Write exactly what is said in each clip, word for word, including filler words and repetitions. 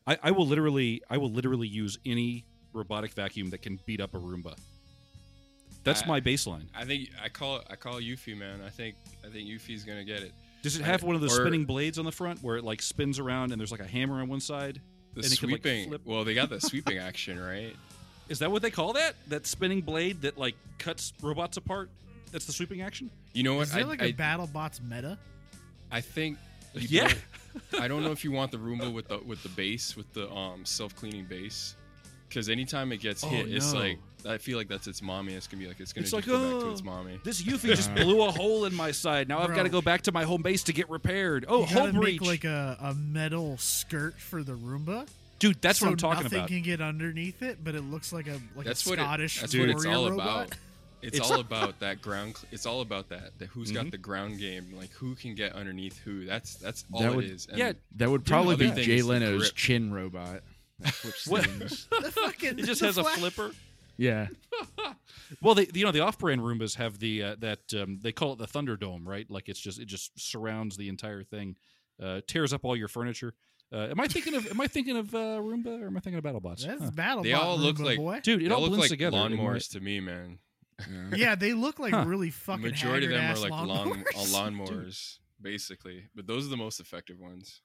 I, I will literally, I will literally use any robotic vacuum that can beat up a Roomba. That's I, my baseline. I think I call it, I call it Eufy, man. I think I think Eufy's gonna get it. Does it have I, one of those or, spinning blades on the front where it like spins around and there's like a hammer on one side? The and it sweeping. can, like, flip? Well, they got the sweeping action, right? Is that what they call that? That spinning blade that like cuts robots apart? That's the sweeping action? You know what? Is there I, like I, a BattleBots meta? I think. You Yeah. don't- I don't know if you want the Roomba with the with the base, with the um self cleaning base, because anytime it gets Oh, hit, it's no. like I feel like that's its mommy. It's gonna be like it's gonna It's just like, go back oh, to its mommy. This Eufy just blew a hole in my side. Now I've Bro. got to go back to my home base to get repaired. Oh, you hull gotta breach. make like a, a metal skirt for the Roomba. Dude, that's so what I'm talking nothing about. can get underneath it, but it looks like a like That's a what it, Scottish that's warrior what it's all robot. about. It's, It's- all about that ground. cl- It's all about that. That who's Mhm. got the ground game. Like who can get underneath who. That's that's all That it would- is. And Yeah, That would The probably other be thing Jay is the Leno's grip. chin robot. That flips What? things. The fucking, It just the has a flash- flipper. Yeah. Well, they, you know, the off-brand Roombas have the uh, that um, they call it the Thunderdome, right? Like it's just it just surrounds the entire thing, uh, tears up all your furniture. Uh, am I thinking of am I thinking of uh, Roomba or am I thinking of BattleBots? That's Huh. BattleBot. They all look Roomba, like- boy. Dude, it they all look blends like together. in my- lawnmowers to me, man. Yeah. Yeah, they look like Huh. really fucking. Majority of them are haggard-ass like long uh, lawnmowers. lawnmowers, basically. But those are the most effective ones.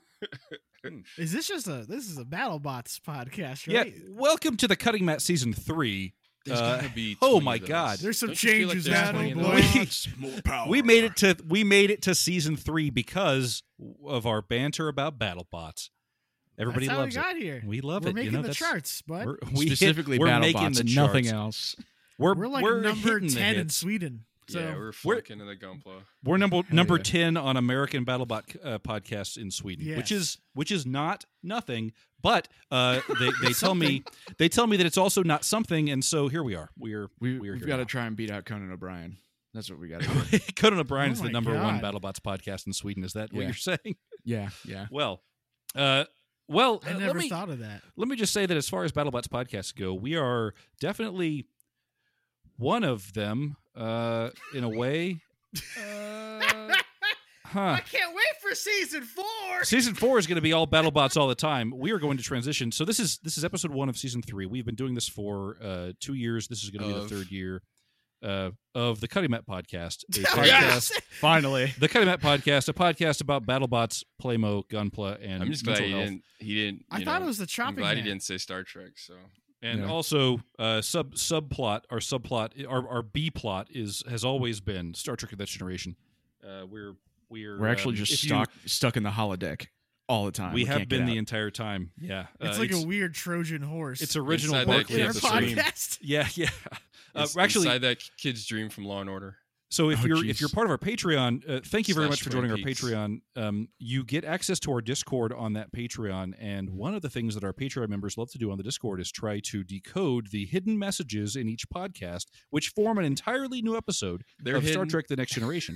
Is this just a? This is a BattleBots podcast, Yeah, right? welcome to the Cutting Mat season three. There's Uh, gotta be. oh twenty my of those. God. There's some Don't you feel like changes there's now, twenty of boy. those? More power. We made it to we made it to season three because of our banter about BattleBots. Everybody That's how loves we it. got here. We love We're it. making you know, the that's- charts, bud. We're, We're, we hit- Specifically we're making BattleBots the and nothing charts. else. We're, like we're number hitting the ten in hits. Sweden. So yeah, we're We're- flunking into the Gunpla. We're number number yeah. ten on American BattleBot uh, podcasts in Sweden, which Yes. is which is not nothing. But uh, they they tell me they tell me that it's also not something, and so here we are. We're We, we're we've here got to now. try and beat out Conan O'Brien. That's what we got to do. Conan O'Brien is Oh the my number one God. BattleBots podcast in Sweden. Is that what Yeah. you're saying? Yeah, yeah. Well, uh, well, I uh, never let me, thought of that. let me just say that as far as BattleBots podcasts go, we are definitely one of them uh, in a way. Uh, huh. can't wait for season four. Season four is going to be all BattleBots all the time. We are going to transition. So this is this is episode one of season three. We've been doing this for uh, two years. This is going to be Of- the third year uh, of the Cutting Mat podcast. A Yes! podcast, Finally. the Cutting Mat podcast, a podcast about BattleBots, Playmo, Gunpla, and I'm just glad mental he health. didn't. He didn't. I you thought know, it was the I'm chopping. glad he mat. didn't say Star Trek. So And Yeah. also, uh, sub subplot, our subplot, our, our B plot is has always been Star Trek: The Next Generation. Uh, we're we're We're actually um, just if you- stuck stuck in the holodeck all the time. We, have can't been get the out. entire time. Yeah, It's Uh, like a weird Trojan horse. it's original Inside that Berkeley in our kid's episode. dream. podcast. Yeah, yeah. Uh, it's actually, inside that kid's dream from Law and Order. so if Oh, you're geez. if you're part of our Patreon, uh, thank you very Slash much for Twin joining our Peaks. Patreon. Um, you get access to our Discord on that Patreon, and one of the things that our Patreon members love to do on the Discord is try to decode the hidden messages in each podcast, which form an entirely new episode They're of Star hidden. Trek: The Next Generation.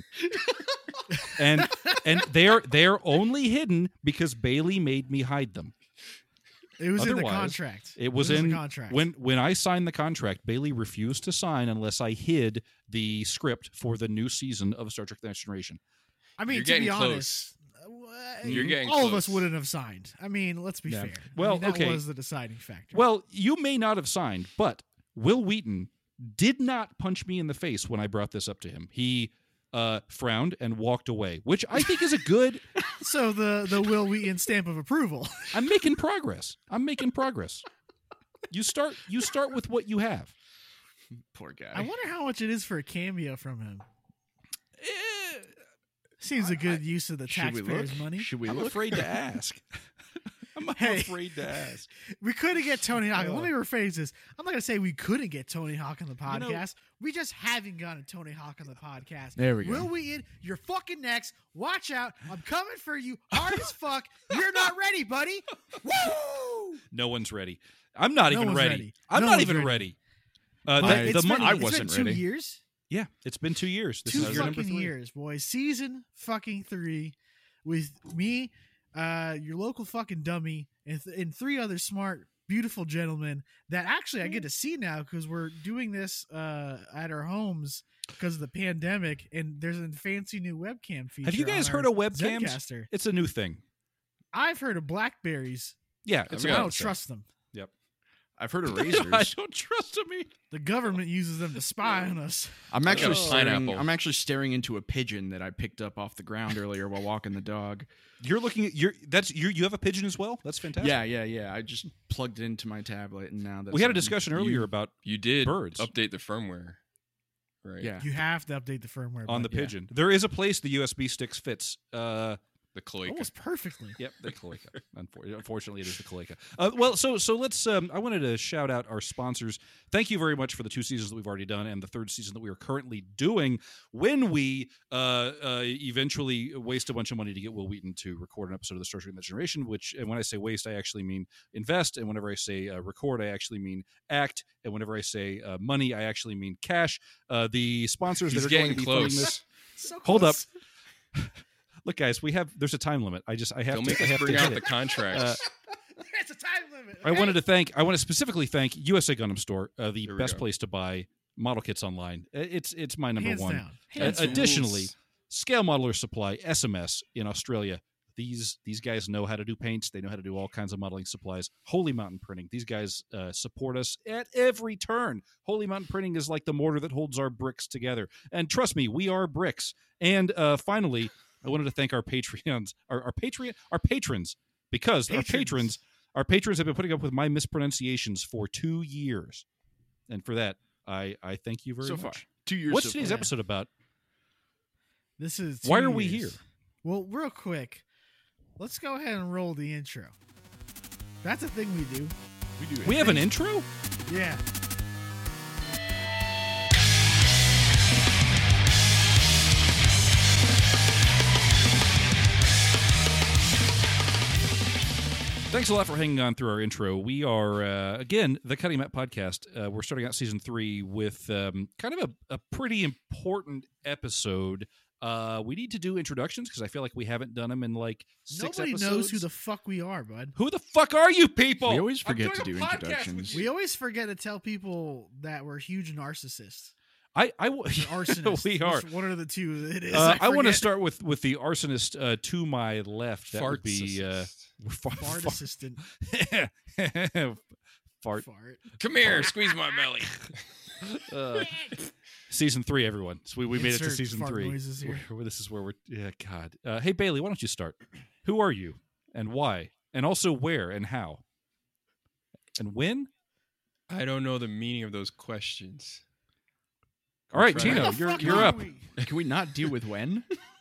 and and they're they're only hidden because Bailey made me hide them. It was in the Otherwise, contract. It was in in the contract. when when I signed the contract. Bailey refused to sign unless I hid the script for the new season of Star Trek: The Next Generation. I mean, You're to be getting honest, uh, You're getting all of us close. wouldn't have signed. I mean, let's be Yeah. fair. Well, I mean, that okay. was the deciding factor. Well, you may not have signed, but Will Wheaton did not punch me in the face when I brought this up to him. He uh, frowned and walked away, which I think is a good. so the the Will Wheaton stamp of approval. I'm making progress. I'm making progress. You start. You start with what you have. Poor guy. I wonder how much it is for a cameo from him. Eh, Seems a good use of the Should we taxpayers' look? money. Should we I'm look? afraid to ask. I'm Hey. afraid to ask. We couldn't get Tony Hawk. Uh. Let me rephrase this. I'm not going to say we couldn't get Tony Hawk on the You know- podcast. we just haven't gotten Tony Hawk on the podcast. There we go. Will Wheaton, you're fucking next. Watch out. I'm coming for you hard as fuck. You're not ready, buddy. Woo! No one's ready. I'm not No even one's ready. ready. I'm No not one's even ready. ready. Uh, But the, it's the been, mon- I it's wasn't been two ready. years. yeah, it's been two years. This two is year number fucking three. years, boys. Season fucking three with me, uh, your local fucking dummy, and, th- and three other smart, beautiful gentlemen that actually I get to see now because we're doing this uh, at our homes because of the pandemic, and there's a fancy new webcam feature. Have you guys on heard our of webcams? Zencaster. It's a new thing. I've heard of Blackberries. Yeah, I it's mean, I about don't the same. trust them. I've heard of I razors. don't trust him. either. The government uses them to spy on us. I'm actually Oh. staring. Pineapple. I'm actually staring into a pigeon that I picked up off the ground earlier while walking the dog. You're looking at you're that's you. You have a pigeon as well. That's fantastic. Yeah, yeah, yeah. I just plugged it into my tablet, and now that's we had a on. discussion earlier You- about You did Birds. update the firmware, right? Yeah. You have to update the firmware on the button. pigeon. There is a place the U S B sticks fits. Uh, The cloaca. Almost perfectly. Yep, the cloaca. Unfor- Unfortunately, it is the cloaca. Uh, well, so so let's. Um, I wanted to shout out our sponsors. Thank you very much for the two seasons that we've already done and the third season that we are currently doing. When we uh, uh, eventually waste a bunch of money to get Will Wheaton to record an episode of the Star Trek Next Generation, which, and when I say waste, I actually mean invest, and whenever I say uh, record, I actually mean act, and whenever I say uh, money, I actually mean cash. Uh, the sponsors He's that are going to getting be funding close. this. So Hold up. close. Look, guys, we have. There's a time limit. I just. I have Don't to. make I us have to bring hit out it. the contracts. Uh, It's a time limit. I wanted to thank. I want to specifically thank U S A Gundam Store, uh, the Here we best go. place to buy model kits online. Uh, It's it's my number Hands one. down. Uh, Hands down. additionally, Scale Modeler Supply (S M S) in Australia. These these guys know how to do paints. They know how to do all kinds of modeling supplies. Holy Mountain Printing. These guys uh, support us at every turn. Holy Mountain Printing is like the mortar that holds our bricks together. And trust me, we are bricks. And uh, finally, I wanted to thank our Patreons, our, our Patreon, our patrons, because our Patrons. patrons, our patrons have been putting up with my mispronunciations for two years, and for that, I I thank you very so much. far. Two years. What's so today's far. episode about? This is. Why two are we years. here? Well, real quick, let's go ahead and roll the intro. That's a thing we do. We do. We have an intro. Yeah. Thanks a lot for hanging on through our intro. We are, uh, again, the Cutting Map Podcast. Uh, we're starting out season three with um, kind of a, a pretty important episode. Uh, we need to do introductions because I feel like we haven't done them in like six Nobody episodes. knows who the fuck we are, bud. Who the fuck are you people? We always I'm forget doing to a do podcast introductions. with you. We always forget to tell people that we're huge narcissists. I, I w- Or arsonists. we are. Which, what are the two it is? Uh, I, want to forget. start with with the arsonist uh, to my left. That would Fart be uh, far, Fart far- assistant. fart. Fart. Come here, squeeze my belly. Uh, season three, everyone. So we, we made it to Insert season fart three. noises here. Where- where this is where we're. Yeah, God. Uh, hey Bailey, why don't you start? Who are you, and why, and also where and how, and when? I don't know the meaning of those questions. All right, Try. Tino, Where the you're fuck you're are up. we? Can we not deal with when?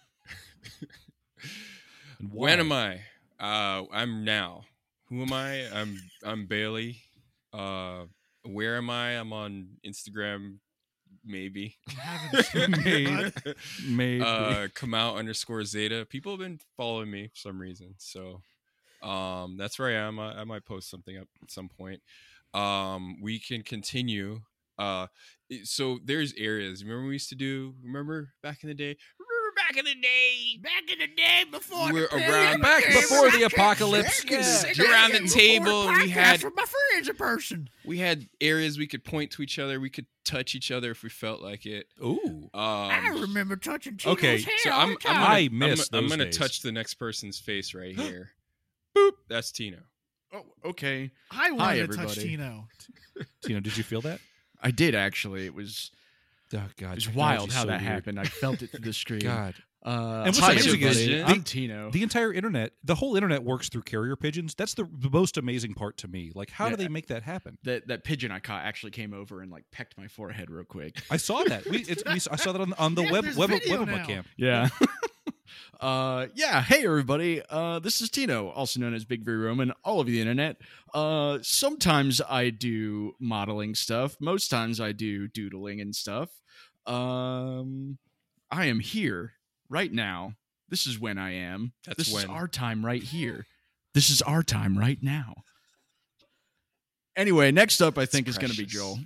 And When am why? I? Uh, I'm now. Who am I? I'm I'm Bailey. Uh, where am I? I'm on Instagram. Maybe. I'm having a Maybe. stroke, bud. Maybe. uh, come out underscore Zeta. People have been following me for some reason, so um, that's where I am. I, I might post something up at some point. Um, we can continue. Uh, it- so there's areas. Remember we used to do. Remember back in the day. Remember back in the day. Back in the day before We're the around- Back pandemic, before the I can't- apocalypse. I can Yeah. sit Sit around the and record table, a and we podcast had- with my friends in person. We had areas we could point to each other. We could touch each other if we felt like it. Ooh. I Um, remember touching Tino's okay, hair so all I'm, the I'm time. gonna, I I'm, miss I'm those gonna days. touch the next person's face right here. Boop. That's Tino. Oh, okay. I wanted Hi, to touch everybody. Tino. Tino, did you feel that? I did actually. It was Oh God, it was technology's wild how so that weird. happened. I felt it through the screen. God. Uh, And what's hi, amazing is everybody. the- I'm Tino. The entire internet, the whole internet works through carrier pigeons. That's the, the most amazing part to me. Like, how do Yeah. they make that happen? that that pigeon I caught actually came over and like pecked my forehead real quick. I saw that. We, it's, we, I saw that on, on the Yeah, web there's web video web now. camp. Yeah. uh yeah, hey everybody. Uh this is Tino, also known as Big V Roman, all over the internet. Uh sometimes I do modeling stuff, most times I do doodling and stuff. Um I am here right now. This is when I am. That's this is when. our time right here. This is our time right now. Anyway, next up I think is going to be precious. Joel.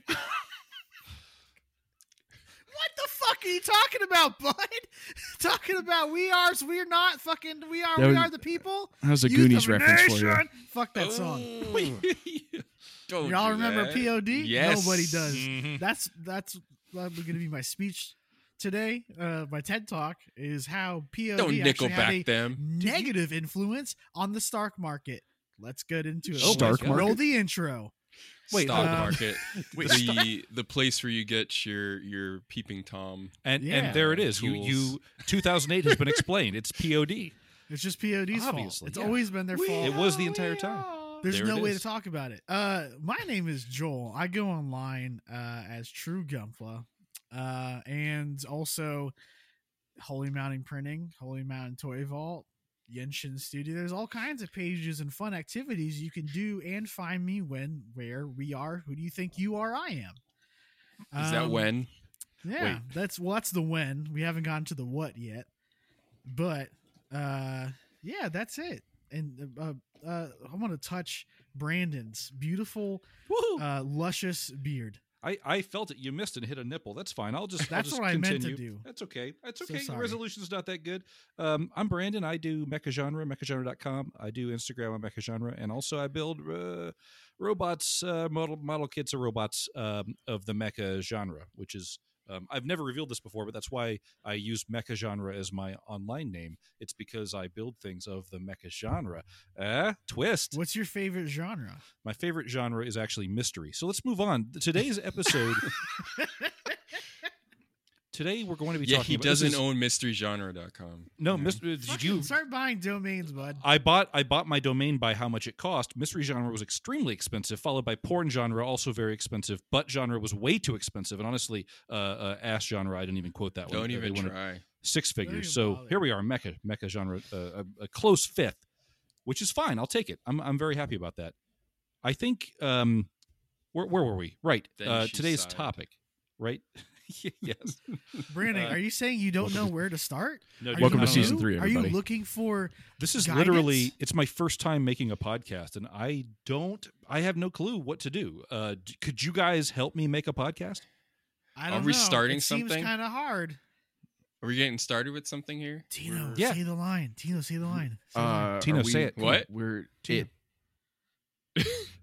What the fuck are you talking about, bud? Talking about we are, we're not fucking, we are, That we was- are the people. That was a Youth Goonies of a reference for you. nation. Fuck that song. Don't Y'all do remember that. P O D? Yes. Nobody does. Mhm. That's that's going to be my speech today. Uh, my TED talk is how P O D Don't actually had Nickelback a them. negative influence on the stock market. let's get into it. Oh my Stark God. Market? Roll the intro. Wait, Stock uh, market, Wait, the the place where you get your your peeping tom. And Yeah. and there it is. You Tools. you two thousand eight has been explained. It's P O D. It's just P O D's fault. Obviously, It's yeah. always been their fault. It was the entire time. There's There no it way is. to talk about it. Uh, my name is Joel. I go online uh, as True Gunpla, uh, and also Holy Mountain Printing, Holy Mountain Toy Vault, Yenshin Studio. There's all kinds of pages and fun activities you can do and find me when, where we are. Who do you think you are? I am. Is that Um, when? Yeah, Wait. that's well, that's the when. We haven't gotten to the what yet, but uh, yeah, that's it. And uh, uh, I want to touch Brandon's beautiful, Woohoo! uh, luscious beard. I, I felt it. You missed and hit a nipple. That's fine. I'll just I'll That's just what I meant to continue. do. That's okay. That's So okay. Your sorry. resolution's not that good. Um, I'm Brandon. I do mecha genre, mecha genre dot com. I do Instagram on mecha genre, and also I build uh, robots, uh, model model kits of robots um, of the mecha genre, which is. Um, I've never revealed this before, but that's why I use mecha genre as my online name. It's because I build things of the mecha genre. Uh, twist. What's your favorite genre? My favorite genre is actually mystery. So let's move on. Today's episode. Today we're going to be Yeah, talking. he about, this doesn't is- own mystery genre dot com. No, Yeah. Mister Did Fucking you? start buying domains, bud. I bought I bought my domain by how much it cost. Mystery genre was extremely expensive, followed by porn genre, also very expensive. Butt genre was way too expensive, and honestly, uh, uh, ass genre I didn't even quote that one. Don't They even wanted try. Six Don't figures. even So bother. here we are, mecha mecha genre, uh, a, a close fifth, which is fine. I'll take it. I'm I'm very happy about that. I think um, where where were we? Right. Then Uh, she today's sighed. topic. Right. Yes. Brandon, uh, are you saying you don't welcome know to- where to start? No, Are dude, Welcome I to don't know. season new? three, Are you everybody. looking for? This is guidance? literally it's my first time making a podcast, and I don't I have no clue what to do. Uh, d- could you guys help me make a podcast? I Are don't we know. starting it something? Seems kind of hard. Are we getting started with something here? Tino, Yeah. say the line. Tino, say the line. Say the line. Uh, Tino, are we- say it. What? We're Tino. it,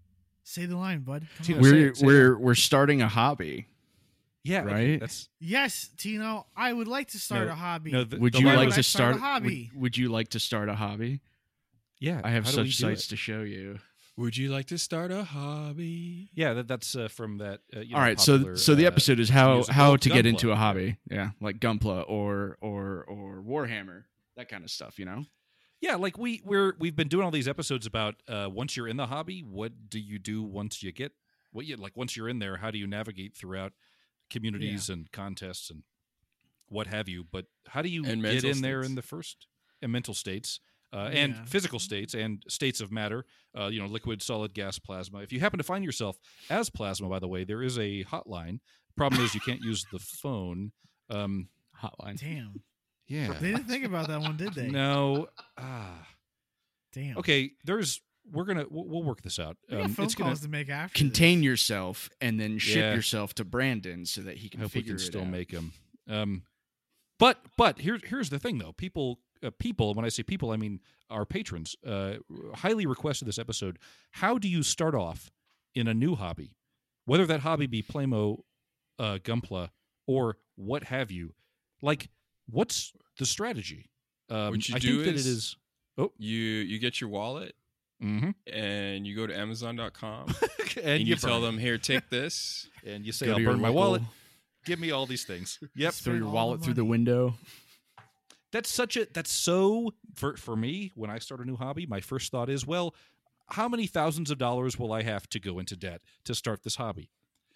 Say the line, bud. Come Tino, on. say we're it, say we're we're starting a hobby. Yeah, okay, Right? that's Yes, Tino. I would like to start No, a hobby. no. The, Would the you line Why like would I to start start? a hobby? Would, would you like to start a hobby? Yeah, I have how do we such do sights it? to show you. Would you like to start a hobby? Yeah, that, that's uh, from that. Uh, you know, All right, popular, so so the uh, episode is how musical how to get Gunpla. into a hobby. Yeah, like Gunpla or or or Warhammer, that kind of stuff. You know. Yeah, like we we're we've been doing all these episodes about uh, once you're in the hobby, what do you do once you get what you like once you're in there? How do you navigate throughout communities and contests and what have you? But how do you And get mental in there states. in the first and mental states uh, and Yeah. physical states and states of matter? Uh, you know, liquid, solid, gas, plasma. If you happen to find yourself as plasma, by the way, there is a hotline. Problem is you can't use the phone. Um, Hotline. Damn. yeah. They didn't think about that one, did they? No. Ah. Damn. Okay, there's we're gonna we'll, we'll work this out. We got Um, phone it's gonna calls to make after. Contain this. yourself and then ship Yeah. yourself to Brandon so that he I can hope we figure can it still out. make them. Um, but but here's here's the thing though. People uh, people when I say people I mean our patrons uh, highly requested this episode. How do you start off in a new hobby, whether that hobby be Playmo, uh, Gunpla, or what have you? Like, what's the strategy? Um, What you I do think that it is- is. You you get your wallet Mm-hmm. and you go to Amazon dot com and, and, you, burn tell it. them, here, take this. and you say, Go "I'll to your burn my local- wallet. Give me all these things." Yep. Throw Spend your all wallet the through the money. window. That's such a that's so for for me when I start a new hobby, my first thought is, well, how many thousands of dollars will I have to go into debt to start this hobby?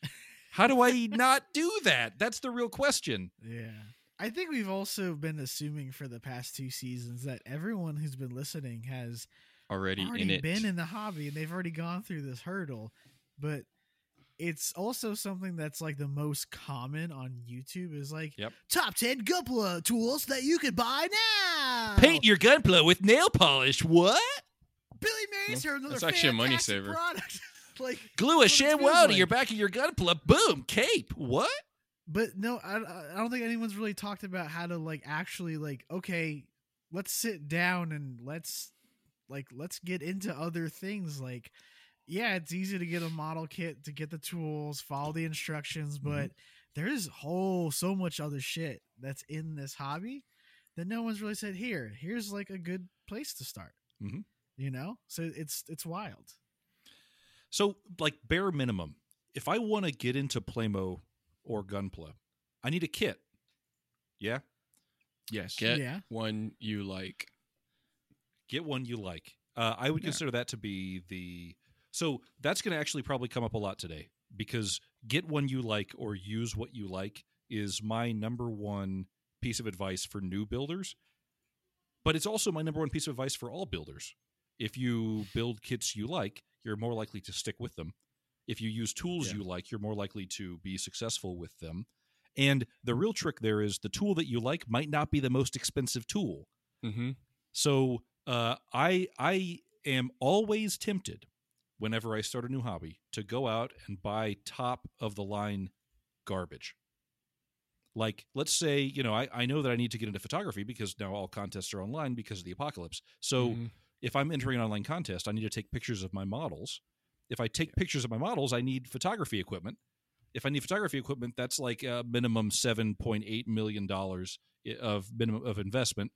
How do I not do that? That's the real question. Yeah. I think we've also been assuming for the past two seasons that everyone who's been listening has Already, already in it. been in the hobby and they've already gone through this hurdle. But it's also something that's like the most common on YouTube is like Yep. top ten Gunpla tools that you could buy now. Paint your Gunpla with nail polish. What? Billy Mays here, another That's actually a money fantastic saver. product. like Glue a what it feels ShamWow to like. your back of your Gunpla. Boom, cape. What? But no, I, I don't think anyone's really talked about how to like actually like okay, let's sit down and let's like let's get into other things. Like, yeah, it's easy to get a model kit, to get the tools, follow the instructions, but there's whole so much other shit that's in this hobby that no one's really said here. Here's like a good place to start. Mhm. You know, so it's it's wild. So, like bare minimum, if I want to get into Playmo or Gunpla, I need a kit. Yeah, Yes. Get Yeah. one you like. get one you like. Uh, I would Yeah. consider that to be the. So that's going to actually probably come up a lot today because get one you like or use what you like is my number one piece of advice for new builders. But it's also my number one piece of advice for all builders. If you build kits you like, you're more likely to stick with them. If you use tools Yeah. you like, you're more likely to be successful with them. And the real trick there is the tool that you like might not be the most expensive tool. Mm-hmm. So uh, I I am always tempted whenever I start a new hobby to go out and buy top of the line garbage. Like, let's say, you know, I, I know that I need to get into photography because now all contests are online because of the apocalypse. So Mhm. if I'm entering an online contest, I need to take pictures of my models. If I take pictures of my models, I need photography equipment. If I need photography equipment, that's like a minimum seven point eight million dollars of minimum of investment,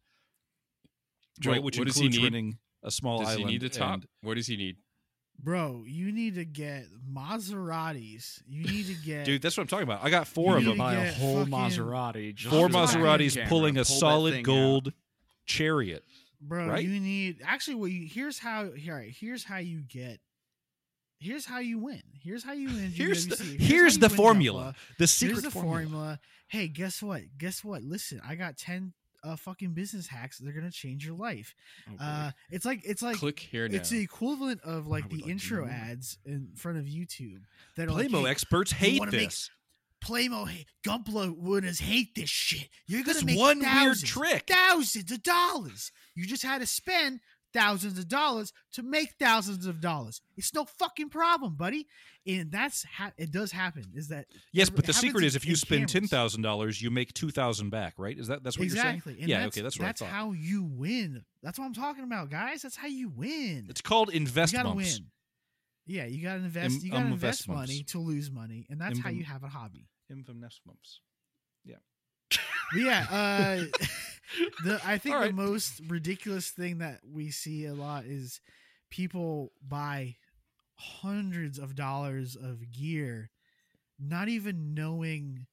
Joel, right? Which what does he includes need? renting a small Does island. he need the top? and- What does he need? Bro, you need to get Maseratis. You need to get Dude, that's what I'm talking about. I got four You of need them. to Buy a get whole fucking- Maserati. Just Four I'm just talking Maseratis camera, pulling a pull that solid thing out. gold chariot. bro. right? You need actually. What you here's how here. Right, here's how you get. Here's how you win. Here's how you win. Here's the, G W C. here's how the you win formula. Gunpla. The secret Here's the formula. formula. Hey, guess what? Guess what? Listen, I got ten uh, fucking business hacks. They're gonna change your life. Oh, boy. Uh, it's like it's like Click here now. it's the equivalent of I like would the like to intro know more. ads in front of YouTube that are like, Playmo hey, experts hate wanna make- this. Playmo, hey, Gunpla winners hate this shit. You're gonna This make one weird thousands, trick. thousands of dollars. You just had to spend thousands of dollars to make thousands of dollars. It's no fucking problem, buddy. And that's ha- it does happen. Is that Yes, it but the happens secret in- is if you in spend ten cameras. thousand dollars, you make two thousand back, right? Is that that's what exactly? you're saying? And yeah, that's, okay, that's what that's I thought. how you win. That's what I'm talking about, guys. That's how you win. It's called invest you gotta bumps. win. Yeah, you gotta invest. Im- you gotta um, invest invest bumps. money to lose money, and that's how Im- you have a hobby. Invest bumps. But yeah, uh, the I think All the right. most ridiculous thing that we see a lot is people buy hundreds of dollars of gear, not even knowing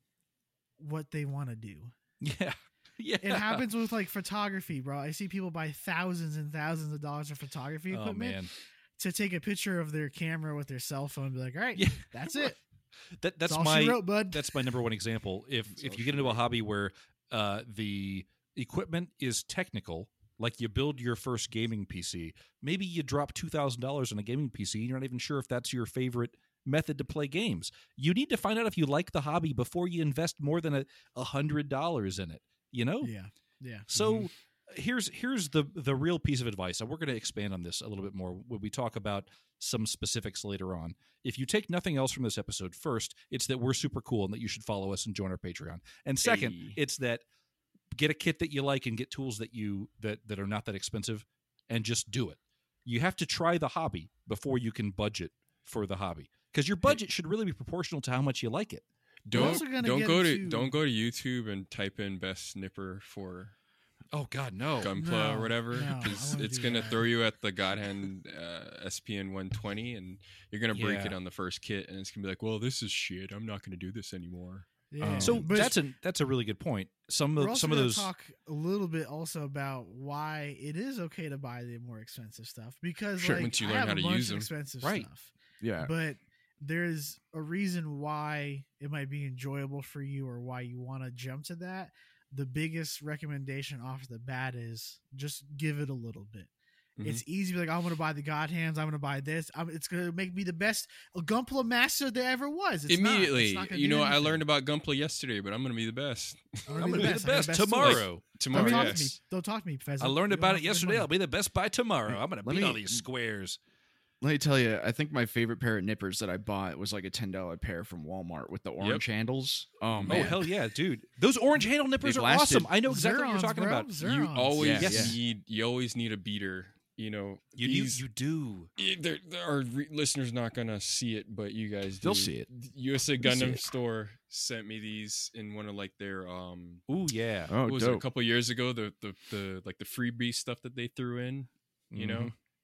what they want to do. Yeah, yeah. It happens with like photography, bro. I see people buy thousands and thousands of dollars of photography Oh equipment man, to take a picture of their camera with their cell phone and be like, all right, yeah. that's it. That that's That's all my she wrote, bud. that's my number one example. If That's if all you she get into a wrote. hobby where uh, the equipment is technical, like you build your first gaming P C, maybe you drop two thousand dollars on a gaming P C, and you're not even sure if that's your favorite method to play games. You need to find out if you like the hobby before you invest more than a a hundred dollars in it. You know. Yeah, yeah. So here's here's the the real piece of advice, and we're going to expand on this a little bit more when we talk about some specifics later on. If you take nothing else from this episode, first, it's that we're super cool and that you should follow us and join our Patreon. And second, Hey. it's that get a kit that you like and get tools that you that that are not that expensive, and just do it. You have to try the hobby before you can budget for the hobby, because your budget should really be proportional to how much you like it. We're Don't also gonna don't get go to into- don't go to YouTube and type in best snipper for Oh God, no! Gunpla No, or whatever, no, I because wouldn't it's do gonna that. throw you at the Godhand uh, S P N one twenty, and you're gonna break Yeah. it on the first kit, and it's gonna be like, well, this is shit. I'm not gonna do this anymore. Yeah. Um, So But that's a that's a really good point. Some we're of also some of gonna those. talk a little bit also about why it is okay to buy the more expensive stuff, because Sure, like, once you I learn have how a to bunch use of 'em. expensive Right. stuff, Yeah. but there's a reason why it might be enjoyable for you or why you want to jump to that. The biggest recommendation off the bat is just give it a little bit. Mhm. It's easy to be like, I'm going to buy the God Hands. I'm going to buy this. I'm, it's going to make me the best Gunpla master there ever was. It's not. It's Immediately, not gonna you do know, I anything. learned about Gunpla yesterday, but I'm gonna be the best I'm I'm going gonna to be the best tomorrow. tomorrow. Don't talk to me. Yes. Don't talk to me, Pheasant. I learned You don't about have it to give yesterday. money. I'll be the best by tomorrow. I'm gonna Let beat me- all these squares. Let me tell you, I think my favorite pair of nippers that I bought was like a ten dollar pair from Walmart with the orange handles. Oh Oh man, hell yeah, dude! Those orange handle nippers They've are awesome. lasted- I know exactly what Zerons, you're talking bro. about. You Zerons. always Yes. need you always need a beater. You know, You do, these- you do. Eh, there- there- our re- listeners not gonna see it, but you guys do. They'll see it. U S A They'll see Gundam it. store sent me these in one of like their um. Ooh yeah. oh what was it, a dope. couple years ago? The, the the like the freebie stuff that they threw in. You know,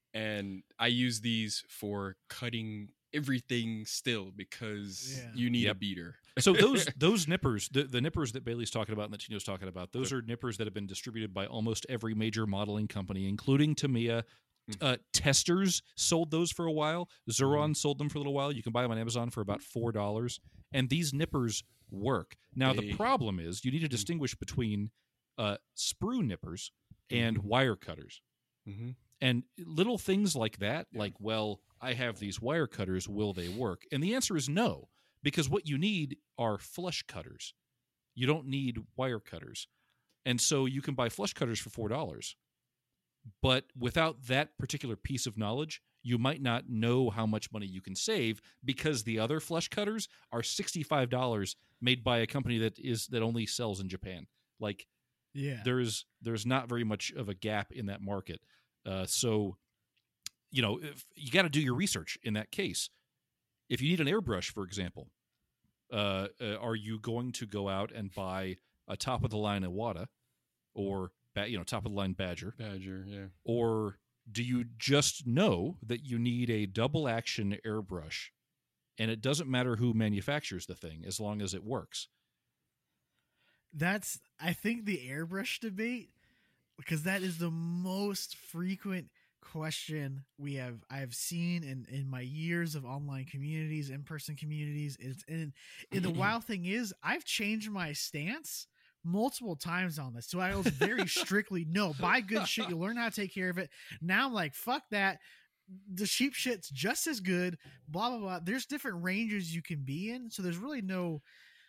and I use these for cutting everything still because Yeah. you need Yep. a beater. So those those nippers, the, the nippers that Bailey's talking about and that Tino's talking about, those are nippers that have been distributed by almost every major modeling company, including Tamiya. Uh, Testers sold those for a while. Xuron sold them for a little while. You can buy them on Amazon for about four dollars. And these nippers work. Now, They- the problem is you need to distinguish between uh, sprue nippers and wire cutters. Mm-hmm. And little things like that, like, well, I have these wire cutters, will they work? And the answer is no, because what you need are flush cutters. You don't need wire cutters. And so you can buy flush cutters for four dollars. But without that particular piece of knowledge, you might not know how much money you can save because the other flush cutters are sixty-five dollars made by a company that is that only sells in Japan. Like, Yeah. there's there's not very much of a gap in that market. Uh, so, you know, if, you got to do your research in that case. If you need an airbrush, for example, uh, uh, are you going to go out and buy a top of the line Iwata or ba- you know top of the line Badger, Badger, yeah. or do you just know that you need a double action airbrush, and it doesn't matter who manufactures the thing as long as it works? That's I think the airbrush debate, because that is the most frequent question we have I've seen in in my years of online communities, in-person communities. It's and, and the wild thing is I've changed my stance multiple times on this. So I was very strictly no, buy good shit, you learn how to take care of it. Now I'm like, fuck that. The cheap shit's just as good, blah blah blah. There's different ranges you can be in, so there's really no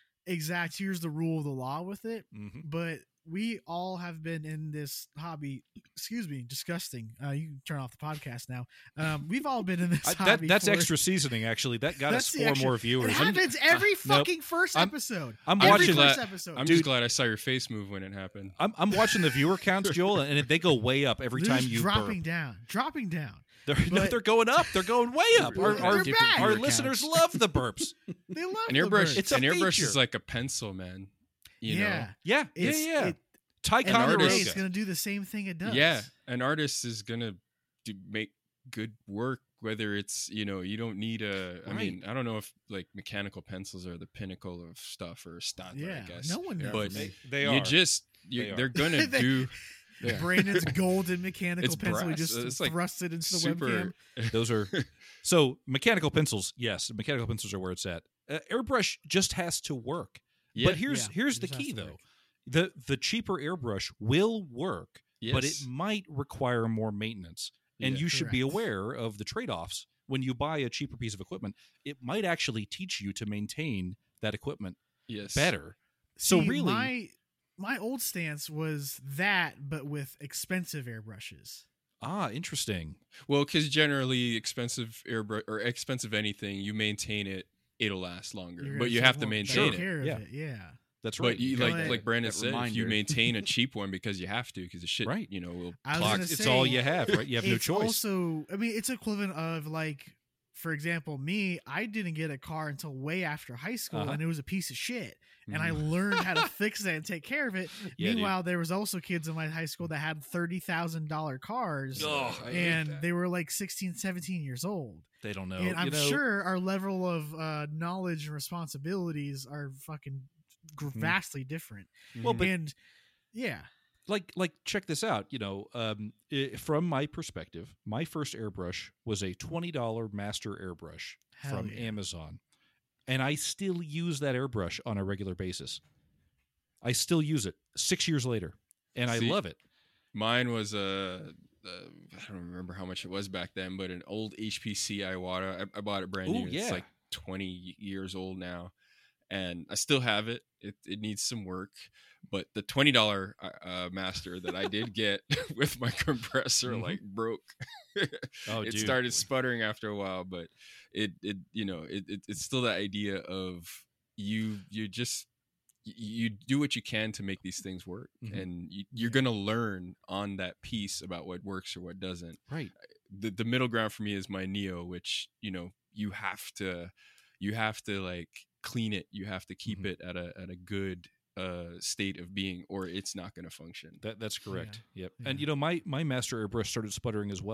exact here's the rule of the law with it. Mm-hmm. But we all have been in this hobby. Excuse me, disgusting. Uh, you can turn off the podcast now. Um, we've all been in this I, hobby. that, that's for- extra seasoning, actually. That got That's us the four extra- more It viewers. happens every nope. fucking first I'm- episode. I'm every watching first that- episode. I'm Dude. just glad I saw your face move when it happened. I'm, I'm watching the viewer counts, Joel, and they go way up every They're time just you dropping burp. down, dropping down. They're, no, But- they're going up. They're going way up. Our, They're our, back. our Viewer listeners counts. love the burps. They love An the airbrush, birds. It's a an airbrush feature. is like a pencil, man. You yeah, know? Yeah, yeah, it's, yeah. It, Ty and one day artist- it's going to do the same thing it does. Yeah, an artist is gonna do, make good work. Whether it's you know you don't need a. I Right. mean I don't know if like mechanical pencils are the pinnacle of stuff or Stadler. Yeah, I guess no one knows. But They, they you are. just you, They are. they're gonna They- do. Brandon's golden mechanical It's pencil. He brass. just It's like thrust it into the super. webcam. Those are so mechanical pencils. Yes, mechanical pencils are where it's at. Uh, airbrush just has to work. Yeah, But here's Yeah, here's it the just has key to though. work. The the cheaper airbrush will work, but it yes, might require more maintenance. And Yeah. you should be Correct. aware of the trade-offs when you buy a cheaper piece of equipment. It might actually teach you to maintain that equipment yes better. So See, really, my my old stance was that, but with expensive airbrushes. ah, interesting. Well, because generally expensive airbrush or expensive anything, you maintain it, it'll last longer. You're but gonna you take have to more maintain better it. care of Yeah. it. Yeah. That's right. But you, But- like like Brandon That said, if you reminder. maintain a cheap one because you have to, because the shit, Right. you know, will I was clog. gonna it's say, all you have, right? You have no it's choice. Also, I mean, it's equivalent of like, for example, me. I didn't get a car until way after high school, Uh-huh. and it was a piece of shit. And I Mhm. learned how to fix it and take care of it. Yeah, dude. Meanwhile, there was also kids in my high school that had thirty thousand dollar cars, Oh, I hate and that. they were like sixteen, seventeen years old. They don't know. and I'm you know, sure our level of uh, knowledge and responsibilities are fucking gr- vastly different. Well, but and yeah, like like check this out. You know, um, i from my perspective, my first airbrush was a twenty dollar master airbrush Hell from yeah. Amazon, and I still use that airbrush on a regular basis. I still use it six years later, and I See, love it. Mine was a. Uh, I don't remember how much it was back then, but an old H P C Iwata. I, I bought it brand Ooh, new. yeah. It's like twenty years old now, and I still have it. It, it needs some work, but the twenty dollar uh, master that I did get with my compressor Mhm. like broke. Oh, it dude. started sputtering after a while, but it it you know it, it it's still that idea of you you just y- you do what you can to make these things work, Mhm. and you, you're gonna learn on that piece about what works or what doesn't. Right. The the middle ground for me is my Neo, which you know you have to you have to like clean it, you have to keep Mhm. it at a at a good uh state of being, or it's not going to function. That that's correct. Yep. Yeah. And you know, my my master airbrush started sputtering as well,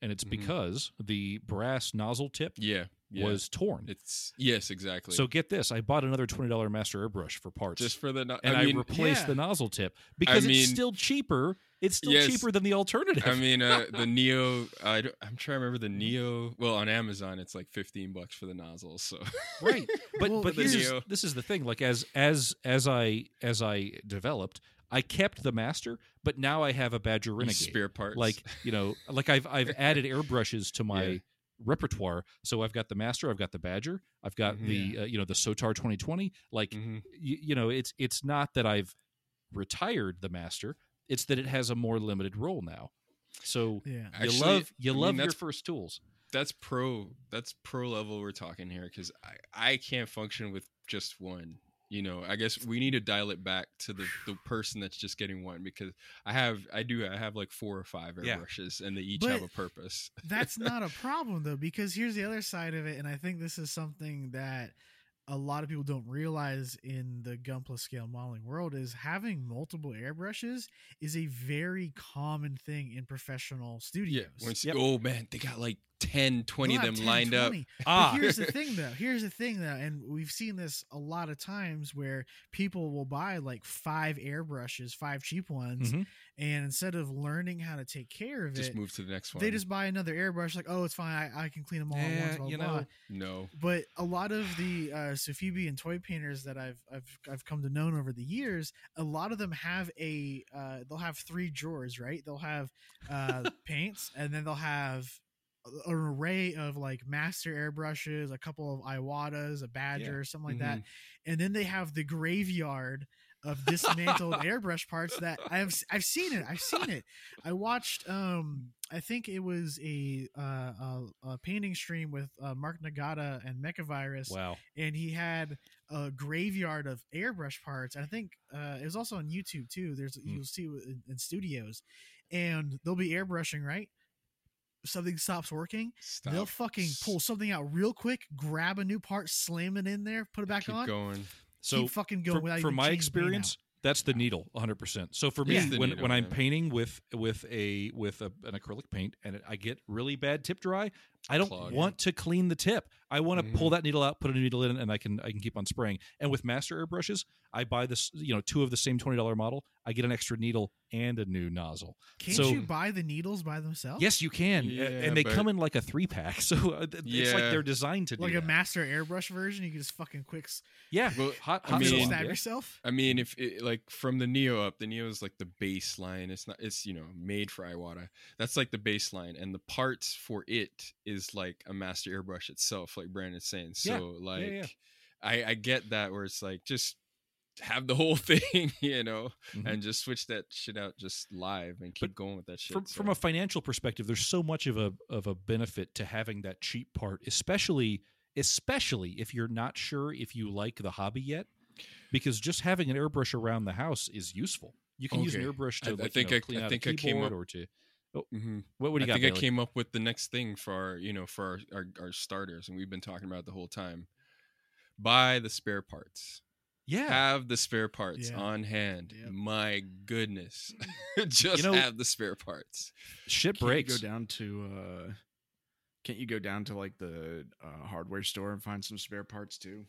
and it's Mhm. because the brass nozzle tip Yeah, yeah. was torn. It's yes, exactly. So get this: I bought another twenty dollar master airbrush for parts, just for the, no- and I I, mean, replaced yeah. the nozzle tip because I it's mean- still cheaper. It's still Yes. cheaper than the alternative. I mean, uh, the Neo. I don't, I'm trying to remember the Neo. Well, on Amazon, it's like fifteen bucks for the nozzle. So right, but Well, but the this is, Neo. this is the thing. Like as as as I as I developed, I kept the master, but now I have a Badger You Renegade. spare parts, Like you know, like I've I've added airbrushes to my Yeah. repertoire. So I've got the master, I've got the Badger, I've got Mhm. the uh, you know the Sotar twenty twenty. Like Mhm. y- you know, it's it's not that I've retired the master. It's that it has a more limited role now. So Yeah. Actually, you love you I mean, love your that's- first tools. that's pro. That's pro level we're talking here because I I can't function with just one. You know, I guess we need to dial it back to the, the person that's just getting one because I have I do I have like four or five Yeah. airbrushes and they each But- have a purpose. That's not a problem though, because here's the other side of it, and I think this is something that a lot of people don't realize in the Gunpla scale modeling world is having multiple airbrushes is a very common thing in professional studios. Once, Yep. Oh man, they got like ten, twenty They'll of have them ten, lined up. twenty. Ah. But here's the thing though. Here's the thing though, and we've seen this a lot of times where people will buy like five airbrushes, five cheap ones, Mhm. and instead of learning how to take care of Just it, move to the next one. they just buy another airbrush. Like, oh, it's fine. I, I can clean them all at Yeah, once. Blah, you blah, know, blah. no. But a lot of the uh, Sofibi and toy painters that I've I've I've come to know over the years, a lot of them have a uh, they'll have three drawers, right? They'll have uh, paints, and then they'll have an array of like master airbrushes, a couple of Iwatas, a Badger, something like that, and then they have the graveyard of dismantled airbrush parts that I've I've seen it. I've seen it. I watched. Um, I think it was a uh, a, a painting stream with uh, Mark Nagata and Mechavirus, Wow. and he had a graveyard of airbrush parts. I think uh, it was also on YouTube too. There's Hmm. you'll see it in, in studios, and they'll be airbrushing, right? Something stops working, Stop. they'll fucking pull something out real quick, grab a new part, slam it in there, put it back Keep on, going. So keep fucking going. from, without from even my changing paint experience, that's the needle, one hundred percent. So for me, It's the when, needle, when I'm yeah. painting with with a with a, an acrylic paint and I get really bad tip dry, I don't Clog. want to clean the tip. I want to pull Mhm. that needle out, put a new needle in, and I can I can keep on spraying. And with master airbrushes, I buy this, you know, two of the same twenty dollar model. I get an extra needle and a new nozzle. Can't so- you buy the needles by themselves? Yes, you can, Yeah, and they but- come in like a three pack. So uh, th- it's like Yeah. they're designed to do like a that. master airbrush version. You can just fucking quick s- Yeah, Well, hot, I hot mean- swap, stab yeah. yourself. I mean, if it, like from the Neo up, the Neo is like the baseline. It's not. It's you know made for Iwata. That's like the baseline, and the parts for it is like a master airbrush itself, like Brandon's saying. So Yeah, like, yeah. I I get that where it's like just have the whole thing, you know, Mhm. and just switch that shit out just live and keep But going with that shit. from, so. from a financial perspective, there's so much of a of a benefit to having that cheap part, especially especially if you're not sure if you like the hobby yet, because just having an airbrush around the house is useful. You can use an Okay. airbrush to I- I like, think you know, I- clean I out think a I came keyboard up- or to Mhm. what, what do you I got? think I Bailey? came up with the next thing for our, you know, for our, our, our starters, and we've been talking about it the whole time. Buy the spare parts. Yeah, Have the spare parts Yeah. on hand. Yep. My goodness, just You know- have the spare parts. shit Can't breaks. you go down to uh can't you go down to like the uh, hardware store and find some spare parts too?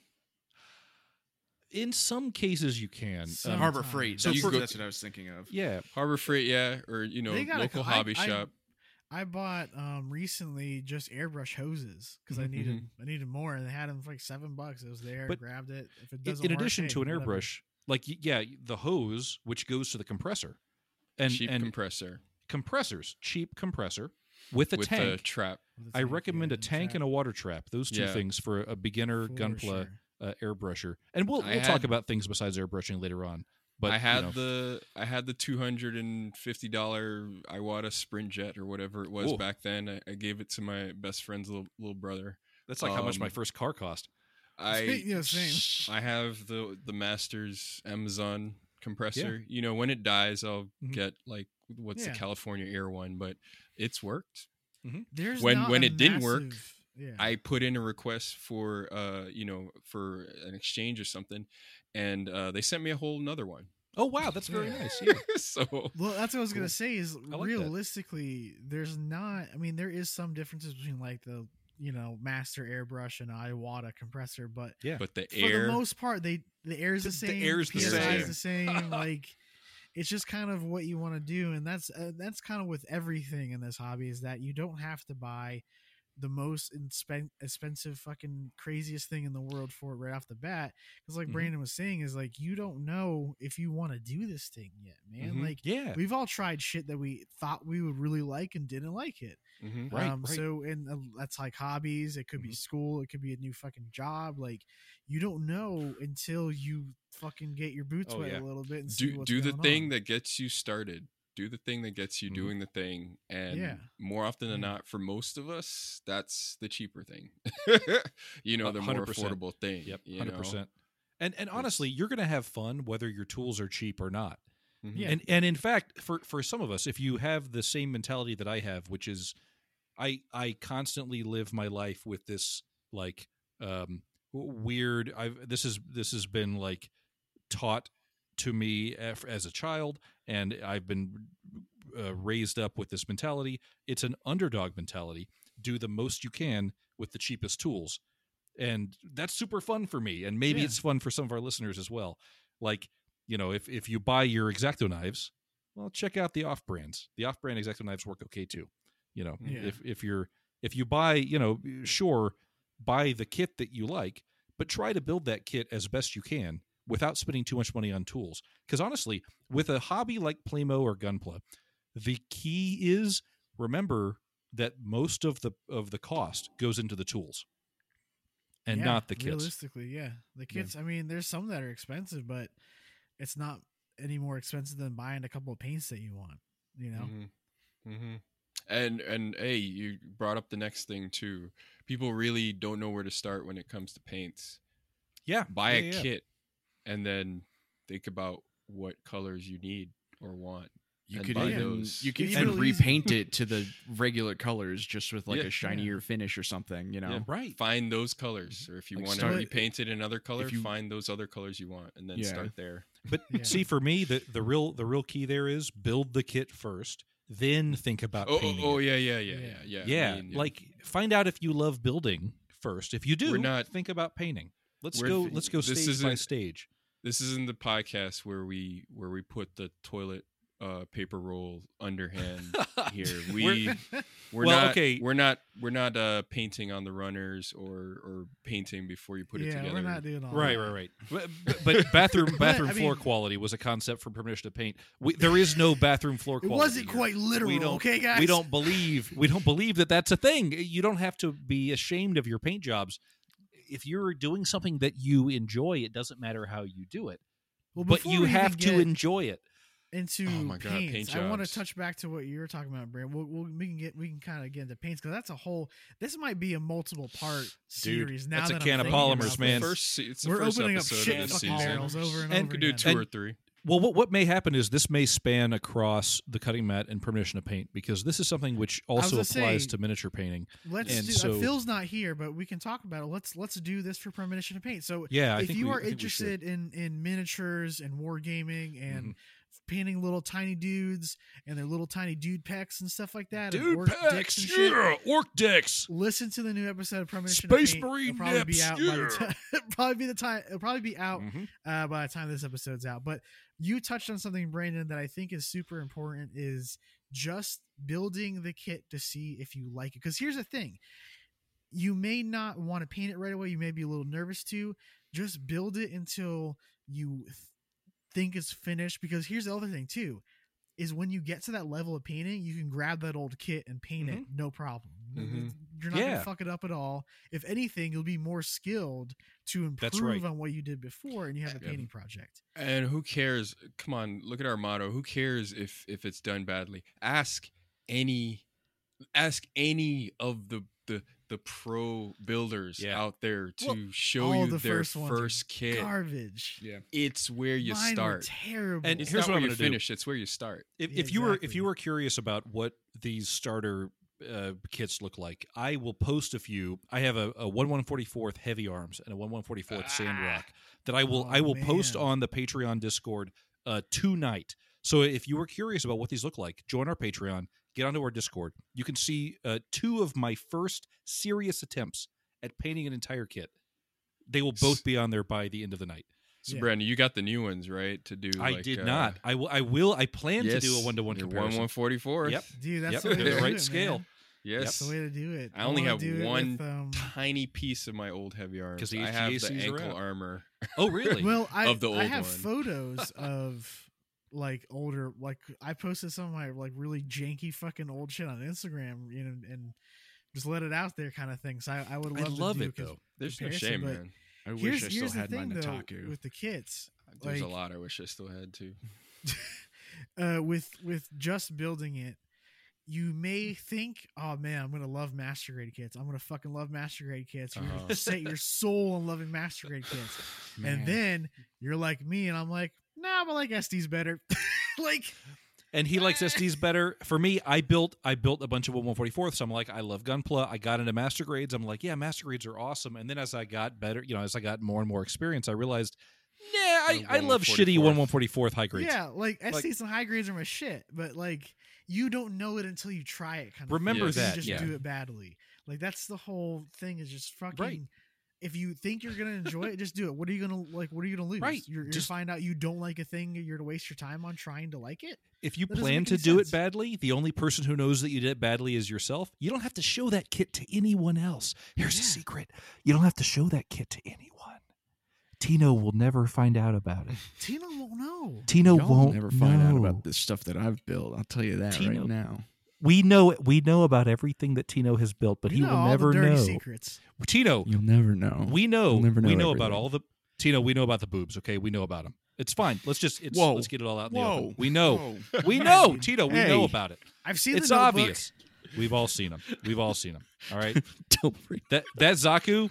In some cases, you can. Some- Um, Harbor Sometimes. Freight. So That's, you can go- that's what I was thinking of. yeah, Harbor Freight, yeah, or you know, They got a local co- I- hobby I- shop. I bought um recently just airbrush hoses because I Mhm, needed I needed more, and they had them for like seven bucks. It was there, But grabbed it. If it in, doesn't in work, addition hey, to an whatever. airbrush, like y- yeah, the hose which goes to the compressor, and Cheap and compressor compressors, cheap compressor with a with tank. the trap. With the I tank, recommend yeah, a tank trap, and a water trap. Those two Yeah. things for a beginner for gunpla sure. uh, airbrusher. And we'll I we'll talk had- about things besides airbrushing later on. But I had you know, the I had the two hundred and fifty dollar Iwata Sprint Jet or whatever it was Ooh. back then. I, I gave it to my best friend's little little brother. that's like how much my um, first car cost. I Yeah, same. I have the the Masters Amazon compressor. You know, when it dies, I'll Mhm. get like what's Yeah. the California Air one, but it's worked. There's when- not when a it didn't work, massive- yeah. I put in a request for uh you know for an exchange or something, and uh, they sent me a whole another one. Oh wow, that's very nice. Yeah. So Well, that's what I was gonna Cool. say. Is I like that. realistically, there's not. I mean, there is some differences between like the you know master airbrush and Iwata compressor, but Yeah. but the for air the most part, they the air is the, The- the same. air's the P S I same. is the same. Like, it's just kind of what you want to do, and that's uh, that's kind of with everything in this hobby is that you don't have to buy the most inspe- expensive fucking craziest thing in the world for it right off the bat, because like Mhm. Brandon was saying, is like you don't know if you want to do this thing yet, man. Mhm. Like Yeah. we've all tried shit that we thought we would really like and didn't like it. Mhm. Right, um, right. So, and uh, that's like hobbies. It could be Mhm. school. It could be a new fucking job. Like, you don't know until you fucking get your boots Oh, wet yeah. a little bit and see do what's do the going thing on. that gets you started. Do the thing that gets you Mhm. doing the thing, and Yeah. more often than Yeah. not, for most of us, that's the cheaper thing. you know, A the more hundred percent. affordable thing. Yep. you Hundred know? percent. And and honestly, you're going to have fun whether your tools are cheap or not. Mhm. Yeah. And and in fact, for for some of us, if you have the same mentality that I have, which is, I I constantly live my life with this like um w- weird. I've this is this has been like taught to me af- as a child, and I've been uh, raised up with this mentality. It's an underdog mentality. Do the most you can with the cheapest tools, and that's super fun for me. And maybe Yeah. it's fun for some of our listeners as well. Like, you know, if if you buy your X-Acto knives, well, check out the off brands. The off brand X-Acto knives work okay too. You know, Yeah. if if you're if you buy, you know, sure, buy the kit that you like, but try to build that kit as best you can without spending too much money on tools. Because honestly, with a hobby like Playmo or Gunpla, the key is remember that most of the of the cost goes into the tools and Yeah, not the kits. Realistically, yeah, the kits. I mean, there's some that are expensive, but it's not any more expensive than buying a couple of paints that you want. You know, Mm-hmm. Mm-hmm. And and hey, you brought up the next thing too. People really don't know where to start when it comes to paints. Yeah, Buy yeah, a yeah. kit, and then think about what colors you need or want. You And could buy even those. you could It's even real easy. repaint it to the regular colors, just with like Yeah. a shinier finish or something. You know, Yeah. Right. Find those colors, or if you Like want start- to repaint it another color, if you- find those other colors you want, and then Yeah. start there. But Yeah. see, for me, the, the real the real key there is build the kit first, then think about Oh, oh, painting oh it. yeah, yeah, yeah, Yeah. yeah, yeah. I Yeah, mean, like find out if you love building first. If you do, We're not- think about painting. Let's we're- go. Let's go this stage by isn't- stage. this isn't the podcast where we where we put the toilet uh, paper roll underhand here. We We're- we're Well, not okay. we're not we're not uh, painting on the runners or or painting before you put it yeah, together. we're not doing all Right, that. right, right. But, but- but bathroom bathroom I floor mean- quality was a concept for permission to paint. We, there is no bathroom floor It quality. wasn't here. quite literal, We don't- okay, guys. We don't believe we don't believe that that's a thing. You don't have to be ashamed of your paint jobs. If you're doing something that you enjoy, it doesn't matter how you do it. Well, But before you we even have to get enjoy it. into Oh my God, paints, paint I want to jobs. touch back to what you were talking about, Brand. We'll, we'll, we can get we can kind of get into paints because that's a whole. This might be a multiple part series. Now that's a that can I'm of thinking polymers, about man. this. First, se- it's the We're first opening up episode shit of the fucking season. barrels over and, And over We could do again. two And- or three. Well, what what may happen is this may span across the cutting mat and permission to paint because this is something which also gonna applies say- to miniature painting. Let's and do. so- uh, Phil's not here, but we can talk about it. Let's let's do this for premonition to paint. So Yeah, I if think you we, are I think we should. interested in in miniatures and wargaming and Mhm. painting little tiny dudes and their little tiny dude pecs and stuff like that, and Dude orc dicks packs, and shit, yeah, orc dicks. listen to the new episode of Premonition Space to Paint. Marine It'll probably be nips, out by the yeah. time. Probably be the time. It'll probably be out Mhm. uh, by the time this episode's out. But you touched on something, Brandon, that I think is super important: is just building the kit to see if you like it. Because here's the thing: you may not want to paint it right away. You may be a little nervous to. Just build it until you th- think it's finished. Because here's the other thing too: is when you get to that level of painting, you can grab that old kit and paint it, no problem. Mhm. You're not Yeah. gonna fuck it up at all. If anything, you'll be more skilled to That's improve right. on what you did before, and you have a Yeah. painting project. And who cares? Come on, look at our motto. Who cares if if it's done badly? Ask any, ask any of the the the pro builders Yeah. out there to Well, show all you the their first ones are first kit. Garbage. yeah. It's where you Mine were start. terrible. And It's here's not what where I'm you gonna do. finish. It's where you start. If, Yeah, if you were if exactly. you were curious about what these starter uh, kits look like, I will post a few. I have a, a one one forty fourth heavy arms and a one one forty fourth sand Ah. rock that I will Oh, I will post man. on the Patreon Discord uh, tonight. So if you were curious about what these look like, join our Patreon, get onto our Discord. You can see uh, two of my first serious attempts at painting an entire kit. They will both be on there by the end of the night. So Yeah. Brandon, you got the new ones, right? To do. I like, did uh, not. I will. I will. I plan yes, to do a one to one your comparison. One one forty four. Yep. Dude, that's Yep. the way The to do right it, scale. man. Yes. That's the way to do it. I only wanna have do it one with, um, tiny piece of my old heavy arms. 'Cause the I have the H G A Cs are ankle out. armor. Oh, really? well, I, of the I old have one. photos of like older, like I posted some of my like really janky fucking old shit on Instagram, you know, and just let it out there, kind of thing. So I, I would I love, love to do it com- though. There's no comparison, shame, but man. I wish Here's I still here's the had my thing though Nataku. with the kits, There's a like- lot I wish I still had too. uh, with with just building it. You may think, oh man, I'm gonna love master grade kits. I'm gonna fucking love master grade kits. You're Uh-huh. gonna set your soul on loving master grade kits, and Man. then you're like me, and I'm like, nah, but like S D's better. Like, And he likes S Ds better. For me, I built I built a bunch of one forty-fourths. I'm like, I love Gunpla. I got into master grades. I'm like, yeah, master grades are awesome. And then as I got better, you know, as I got more and more experience, I realized, nah, I, The I love shitty one one forty-fourth high grades. yeah, like S Ds Like- and high grades are my shit, but like you don't know it until you try it. Kind of Remember thing. that, You just yeah. do it badly. Like that's the whole thing. Is just fucking. Right. If you think you're gonna enjoy it, just do it. What are you gonna like? What are you gonna lose? Right. You're, you're Just- gonna find out you don't like a thing. You're gonna waste your time on trying to like it. If you That doesn't plan make to any do it sense. badly, the only person who knows that you did it badly is yourself. You don't have to show that kit to anyone else. Here's Yeah. the secret. You don't have to show that kit to anyone. Tino will never find out about it. Tino won't know. Tino Y'all won't never find out know. about the stuff that I've built. I'll tell you that Tino- right now. We know we know about everything that Tino has built, but You he know will all never the dirty know. secrets. Tino, You'll never know. we know, You'll never know we know about everything. all the Tino. We know about the boobs. Okay, we know about them. It's fine. Let's just it's, Whoa. let's get it all out in the Whoa. open. We know, Whoa. we know, Tino. We Hey. know about it. I've seen It's the Notebook. obvious. We've all seen them. We've all seen them. All right. Don't freak. That that Zaku,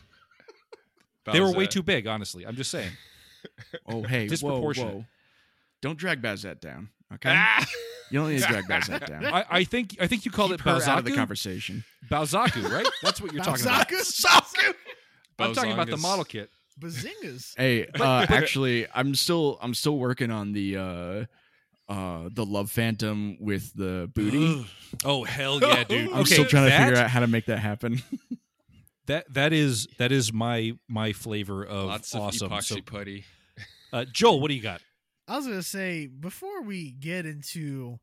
they were way Bowsette. too big. Honestly, I'm just saying. Oh, hey, whoa, Disproportionate. whoa. Don't drag Bazette down, okay? Ah! You don't need to drag Bazette down. I, I think I think you called Keep it her out of the Balzaku. conversation. Balzaku, right? That's what you're talking about. Balzaku. I'm talking about the Bozongas. model kit. Bazingas. Hey, uh, actually, I'm still I'm still working on the uh, uh, the Love Phantom with the booty. Oh hell yeah, dude! I'm okay, still trying to that, figure out how to make that happen. that that is that is my my flavor of Lots awesome. of epoxy So, putty. uh, Joel, what do you got? I was gonna say before we get into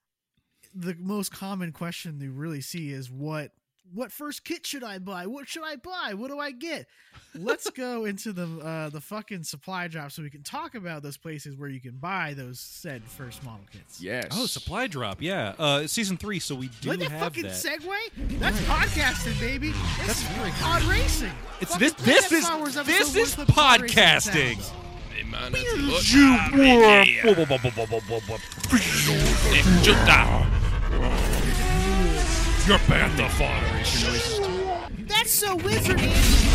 the most common question you really see is what what first kit should I buy? What should I buy? What do I get? Let's go into the uh, the fucking supply drop so we can talk about those places where you can buy those said first model kits. Yes. Oh, supply drop, yeah. Uh, season three, so we do Like that have fucking that. segue? That's podcasting, baby. This is pod racing. It's Fucking this. This Planet is Flowers episode this one is clip of pod racing podcasting. sounds. You're banned the fire. That's so wizardy.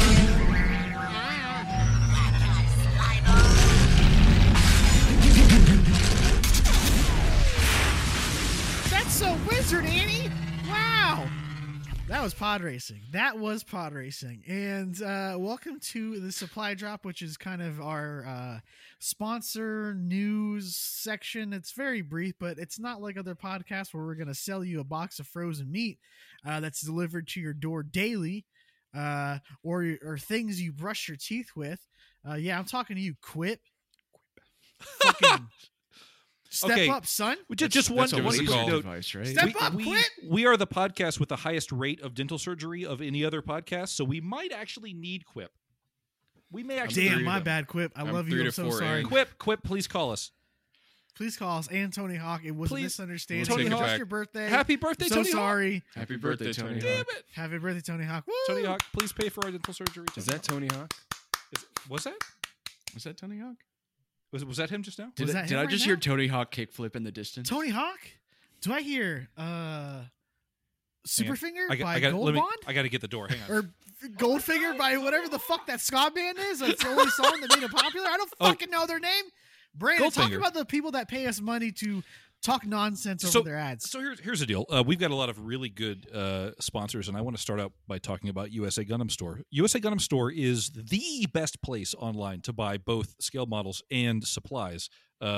That's so wizard, Annie. Wow. That was pod racing. That was pod racing. And uh, welcome to the supply drop, which is kind of our uh, sponsor news section. It's very brief, but it's not like other podcasts where we're going to sell you a box of frozen meat uh, that's delivered to your door daily, uh, or or things you brush your teeth with. Uh, yeah, I'm talking to you, Quip. Fucking step Okay. up, son. Just, just one, That's a give us one a laser call. note. device, right? Step we, up, we, Quip. we are the podcast with the highest rate of dental surgery of any other podcast, so we might actually need Quip. We may actually. Damn, three my to- bad, Quip. I I'm love three you. I'm to so four sorry. in. Quip, Quip, please call us. Please call us and Tony Hawk. It was a Please. misunderstanding. Tony It was Hawk. just your birthday. Happy birthday, I'm so Tony Hawk. sorry. Happy birthday, Tony. Hawk. Damn it, Happy birthday, Tony Hawk. Woo! Tony Hawk! Please pay for our dental surgery. Is that Tony Hawk? Is, was that? Was that Tony Hawk? Was was that him just now? Did, Was I- that did him I right just now? hear Tony Hawk kickflip in the distance? Tony Hawk? Do I hear uh Superfinger I got. by I got. Gold Let me. Bond? I got to get the door. Hang on. Or Goldfinger by whatever the fuck that ska band is? That's the only song that made it popular. I don't Oh. fucking know their name. Brandon, talk Goldfinger. about the people that pay us money to talk nonsense over So- their ads. So here's here's the deal. Uh, we've got a lot of really good uh, sponsors, and I want to start out by talking about U S A Gundam Store. U S A Gundam Store is the best place online to buy both scale models and supplies. Uh,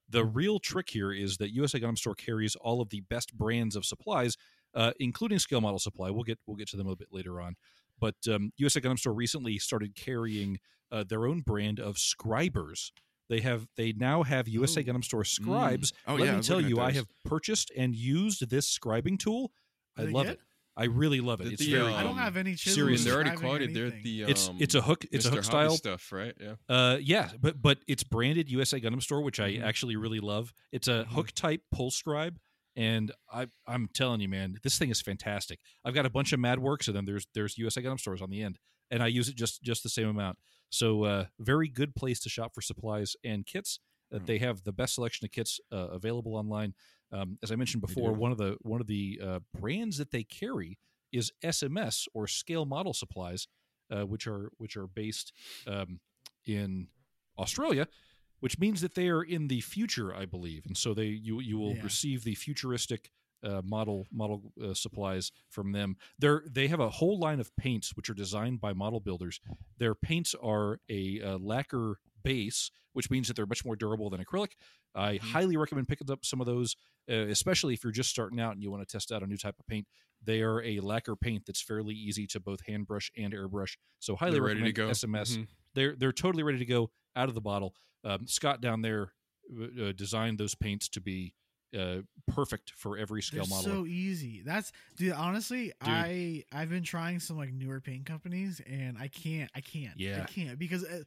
The real trick here is that U S A Gundam Store carries all of the best brands of supplies, uh, including scale model supply. We'll get we'll get to them a bit later on. But um, U S A Gundam Store recently started carrying uh, their own brand of scribers. They have they now have U S A Ooh. Gundam Store scribes. Mm. Oh, Let yeah, I me was tell looking at you, I those. have purchased and used this scribing tool. Are I they love good? it. I really love it. The- It's the, very. I don't um, have any chisels. seriously. They're already describing quoted. They're anything. the um, it's it's a hook. It's a Mister hook Hobby style. stuff, right? Yeah. Uh, yeah, but but it's branded U S A Gundam Store, which I Mhm. actually really love. It's a Mhm. hook type pull scribe, and I I'm telling you, man, this thing is fantastic. I've got a bunch of MadWorks, and then there's there's U S A Gundam Stores on the end, and I use it just just the same amount. So uh, very good place to shop for supplies and kits. Uh, Mm. They have the best selection of kits uh, available online. Um, as I mentioned They before, do. one of the one of the uh, brands that they carry is S M S, or Scale Model Supplies, uh, which are which are based um, in Australia, which means that they are in the future, I believe, and so they you you will Yeah. receive the futuristic uh, model model uh, supplies from them. They're they have a whole line of paints which are designed by model builders. Their paints are a uh, lacquer base, which means that they're much more durable than acrylic. I Mm-hmm. highly recommend picking up some of those, uh, especially if you're just starting out and you want to test out a new type of paint. They are a lacquer paint that's fairly easy to both hand brush and airbrush. So highly They're ready to recommend go. S M S. Mhm. They're they're totally ready to go out of the bottle. Um, Scott down there uh, designed those paints to be uh, perfect for every scale They're model. so easy. That's dude. Honestly, I I've been trying some like newer paint companies, and I can't. I can't. Yeah. I can't because uh,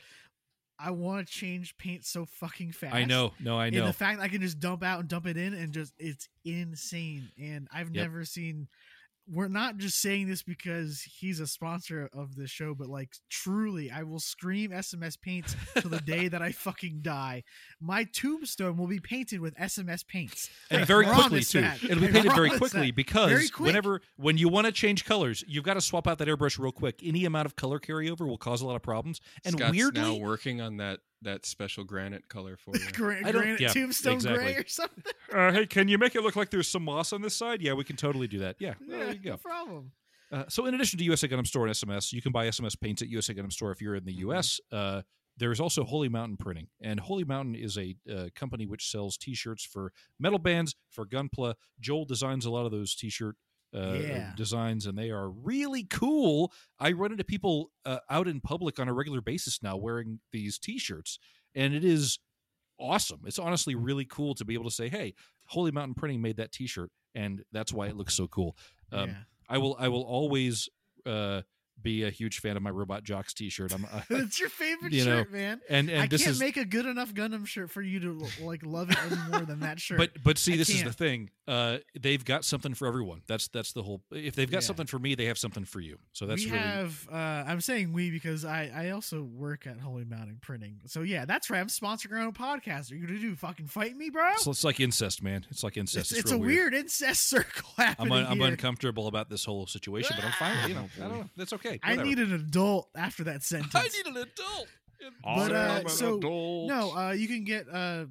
I want to change paint so fucking fast. I know, no, I And know. the fact I can just dump out and dump it in, and just it's insane. And I've Yep. never seen. We're not just saying this because he's a sponsor of the show, but like truly, I will scream S M S paints till the day that I fucking die. My tombstone will be painted with S M S paints. And I very quickly promise too. that. It'll be I painted very promise quickly that. because Very quick. whenever when you want to change colors, you've got to swap out that airbrush real quick. Any amount of color carryover will cause a lot of problems. And Scott's weirdly, now working on that that special granite color for you. Gra- I don't- granite yeah, tombstone exactly. gray or something. uh, hey, can you make it look like there's some moss on this side? Yeah, we can totally do that. Yeah, well, there you no go. problem. Uh, so in addition to U S A Gundam Store and S M S, you can buy S M S paints at U S A Gundam Store if you're in the U S. Uh, there's also Holy Mountain Printing, and Holy Mountain is a uh, company which sells T-shirts for metal bands, for Gunpla. Joel designs a lot of those T-shirt uh, Yeah. designs, and they are really cool. I run into people uh, out in public on a regular basis now wearing these T-shirts, and it is awesome. It's honestly really cool to be able to say, "Hey, Holy Mountain Printing made that T-shirt, and that's why it looks so cool." Um, yeah. I will I will always uh, be a huge fan of my Robot Jocks T-shirt. I'm uh, It's your favorite You know, shirt, man. and and I this can't is make a good enough Gundam shirt for you to like love it any more than that shirt. but but see I this is the can't. thing. Uh, they've got something for everyone. That's that's the whole. If they've got Yeah. something for me, they have something for you. So that's we really have. Uh, I'm saying we because I I also work at Holy Mountain Printing. So yeah, that's right. I'm sponsoring our own podcast. Are you gonna do fucking fight me, bro? it's, it's like incest, man. It's like incest. It's, it's real a weird. incest circle I'm happening un, I'm here. uncomfortable about this whole situation, but I'm fine. You know, I don't know. That's okay. I Whatever. need an adult after that sentence. I need an adult. But, uh, I'm an so, adult. No, uh, you can get uh,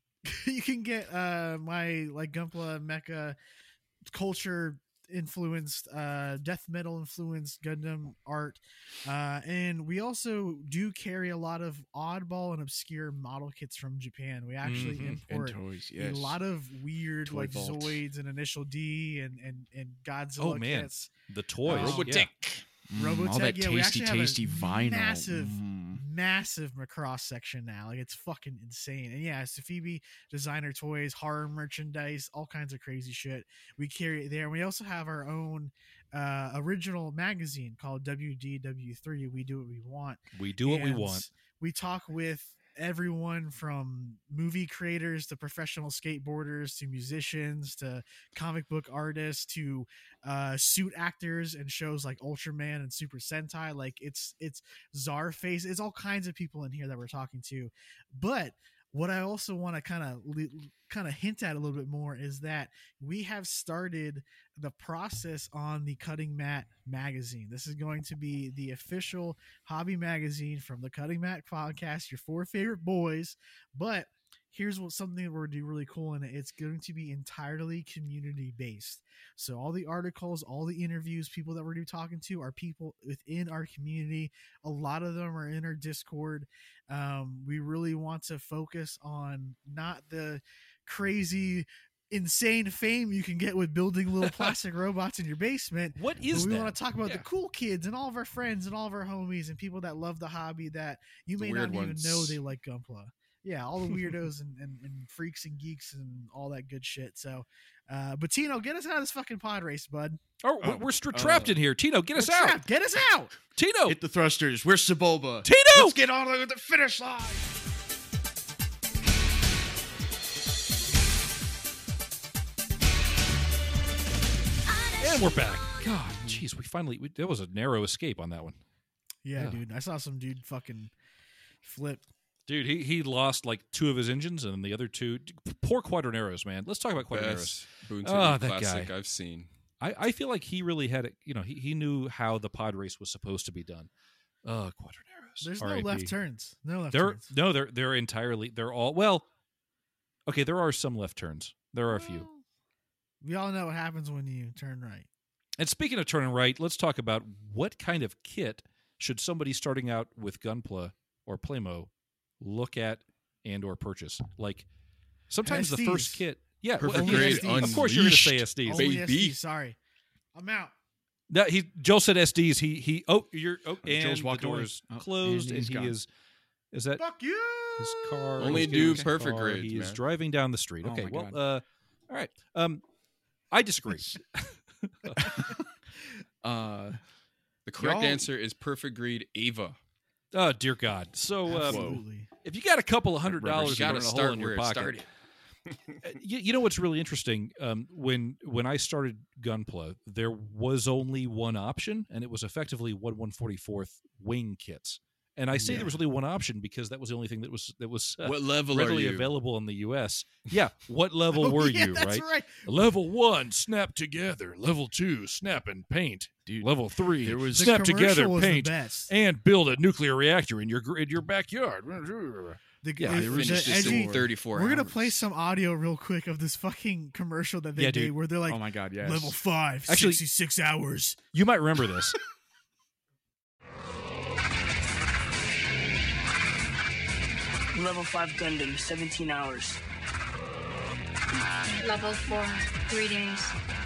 you can get uh my like Gunpla Mecha culture influenced uh death metal influenced Gundam art, uh and we also do carry a lot of oddball and obscure model kits from Japan. We actually Mhm. And import toys, a yes. lot of weird Toy like vault. Zoids and Initial D and and and Godzilla Oh, man. kits. The toys. Oh, yeah. Mm, Robotech, all that yeah, we tasty, actually have a tasty vinyl. massive Mm. massive Macross section now. Like it's fucking insane. And yeah, Safibi designer toys, horror merchandise, all kinds of crazy shit. We carry it there. And we also have our own uh original magazine called W D W three. We do what we want. We do what we And want. We talk with everyone from movie creators to professional skateboarders to musicians to comic book artists to uh suit actors and shows like Ultraman and Super Sentai. Like it's it's Czarface. It's all kinds of people in here that we're talking to. But what I also want to kind of kind of hint at a little bit more is that we have started the process on the Cutting Mat magazine. This is going to be the official hobby magazine from the Cutting Mat podcast, your four favorite boys. But here's what something that we're going to do really cool in it. It's going to be entirely community based. So all the articles, all the interviews, people that we're going to be talking to are people within our community. A lot of them are in our Discord. Um, we really want to focus on not the crazy, insane fame you can get with building little plastic robots in your basement. What is But we that? want to talk about Yeah. the cool kids and all of our friends and all of our homies and people that love the hobby that you The may weird not even ones. know they like Gunpla. Yeah, all the weirdos and, and, and freaks and geeks and all that good shit. So, uh, but Tino, get us out of this fucking pod race, bud. Oh, Oh, we're, we're str- trapped uh, in here. Tino, get us We're out. trapped. Get us out. Tino, Hit the thrusters. Where's Sebulba? Tino. Let's get on with the finish line. And we're back. God, jeez, we finally, we, that was a narrow escape on that one. Yeah, Yeah. dude. I saw some dude fucking flip. Dude, he, he lost like two of his engines and the other two. Poor Quadraneros, man. Let's talk about Quadraneros. Best Boonton Oh, that classic guy. I've seen. I, I feel like he really had it. You know, he, he knew how the pod race was supposed to be done. Oh, Quadraneros. There's R I no P. left turns. No left They're turns. no, they're they're entirely. They're all well. Okay, there are some left turns. There are a few. Well, we all know what happens when you turn right. And speaking of turning right, let's talk about what kind of kit should somebody starting out with Gunpla or Playmo look at and or purchase. Like sometimes the S Ds. first kit, yeah, well, Perfect Only grade S Ds. of course you're going to say unleashed. S Ds. Only Baby. S Ds, sorry. I'm out. No, he Joel said S Ds. He he. Oh, you're. Oh, and Joel's the walking away. door's Oh, closed, and and, he's he gone. is. Is that Fuck you. his car? Only He's do getting his perfect car. grades, He is man. driving down the street. Oh Okay, my well, God. uh, all right. Um, I disagree. Uh, The correct Y'all- answer is perfect grade Ava. Oh dear God! So, um, Absolutely. if you got a couple of hundred Rubber dollars, You to got burn to a hole start in where your it pocket, started. Uh, you, you know what's really interesting? Um, when when I started Gunpla, there was only one option, and it was effectively one one forty fourth wing kits. And I say Yeah. there was only one option because that was the only thing that was that was uh, What level are readily you? available in the U S. Yeah, what level Oh, were yeah, you? that's Right? right. Level one, snap together. Level two, snap and paint. Dude, Level three, there was- The snap commercial together, was the paint, best. and build a nuclear reactor in your gr- in your backyard. The, Yeah, the, they the Finished this edgy- in thirty-four We're gonna hours. play some audio real quick of this fucking commercial that they Yeah, made dude. where they're like oh my God, yes. level five, Actually- sixty-six hours. You might remember this. Level five Gundam, seventeen hours. Level four, three days.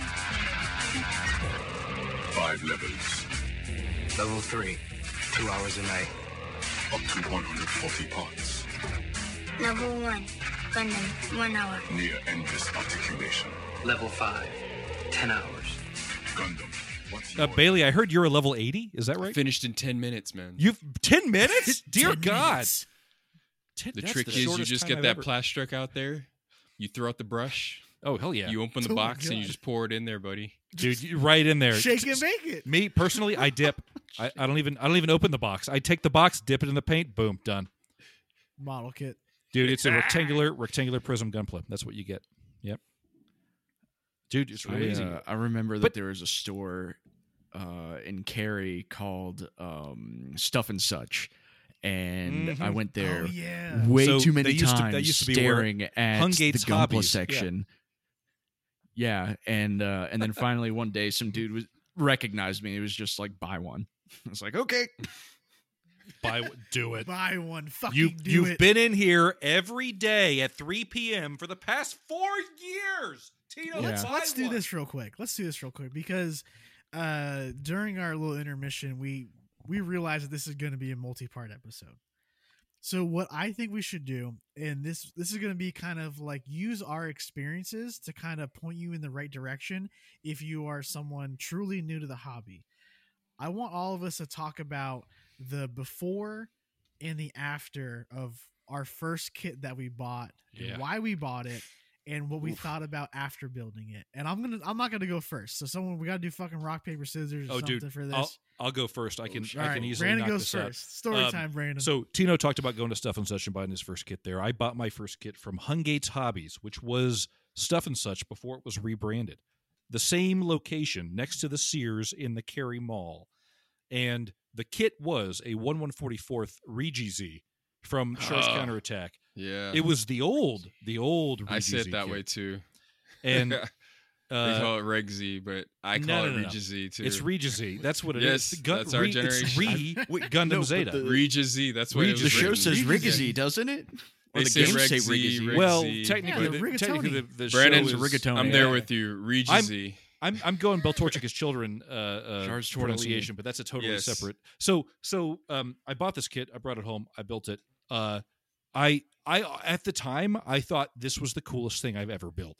Five levels, Level three, two hours a night. up to one hundred forty parts, Level one, Gundam, one hour. near endless articulation. Level five, ten hours. Gundam, what's Uh, your Bailey, I heard you're a level eighty. Is that right? Finished in ten minutes, man. You've ten minutes? Dear ten God! minutes. Ten, the that's trick the is you shortest just time get I've that ever- plastic out there, you throw out the brush, Oh hell yeah, you open the Oh my box, and you God. just pour it in there, buddy. dude! You, right in there. Shake and bake it. Me personally, I dip. I, I don't even. I don't even open the box. I take the box, dip it in the paint, boom, done. Model kit. Dude, it's a rectangular rectangular prism gunpla. That's what you get. Yep. Dude, it's I, really easy. uh, I remember that But- there was a store uh, in Cary called um, Stuff and Such, and I Mhm. went there Oh yeah. way So too many they used to- times that used to be where staring at Hungate's the Gunpla Hobbies, yeah. section. Yeah, and uh, and then finally one day some dude was recognized me. It was just like, buy one. I was like, okay. Buy, do it. Buy one. Fucking You do you've it. been in here every day at three p.m. for the past four years. Tino, Yeah. let's So buy let's do one. this real quick. Let's do this real quick because uh, during our little intermission, we we realized that this is going to be a multi-part episode. So what I think we should do, and this this is going to be kind of like use our experiences to kind of point you in the right direction if you are someone truly new to the hobby. I want all of us to talk about the before and the after of our first kit that we bought, and Yeah. why we bought it, and what we thought about after building it. And I'm gonna I'm not gonna go first. So someone we gotta do fucking rock paper scissors or Oh, something dude, for this. I'll, I'll go first. I can All I right, can easily Brandon knock goes this out. first. Story Um, time, Brandon. So Tino talked about going to Stuff and Such and buying his first kit there. I bought my first kit from Hungate's Hobbies, which was Stuff and Such before it was rebranded. The same location next to the Sears in the Cary Mall. And the kit was a one one forty-fourth Regi Z from Char's Oh. Counterattack. Yeah. It was the old, the old. I say Regi-Z it that kit. way too. And they uh, call it Reg Z, but I no, call no, it no, no. Regis Z too. it's Regi-Z. That's what it Yes, is. Gun- that's our Re- generation. It's Re Wait, Gundam no, but Zeta. the- Regis Z. That's what it the was show written. says Regis. Rigazzy, doesn't it? Or They the say game Reg say Z, Rigazzy. Reg well, Z, technically, Yeah, the, the technically, rigatoni. the, the Brandon, show is. rigatoni. I'm there Yeah. with you. Regis I'm- Z. I'm I'm going Beltorchika's children uh, uh, Char's Tortellini. pronunciation, but that's a totally Yes. separate. So so um, I bought this kit. I brought it home. I built it. Uh, I I at the time I thought this was the coolest thing I've ever built.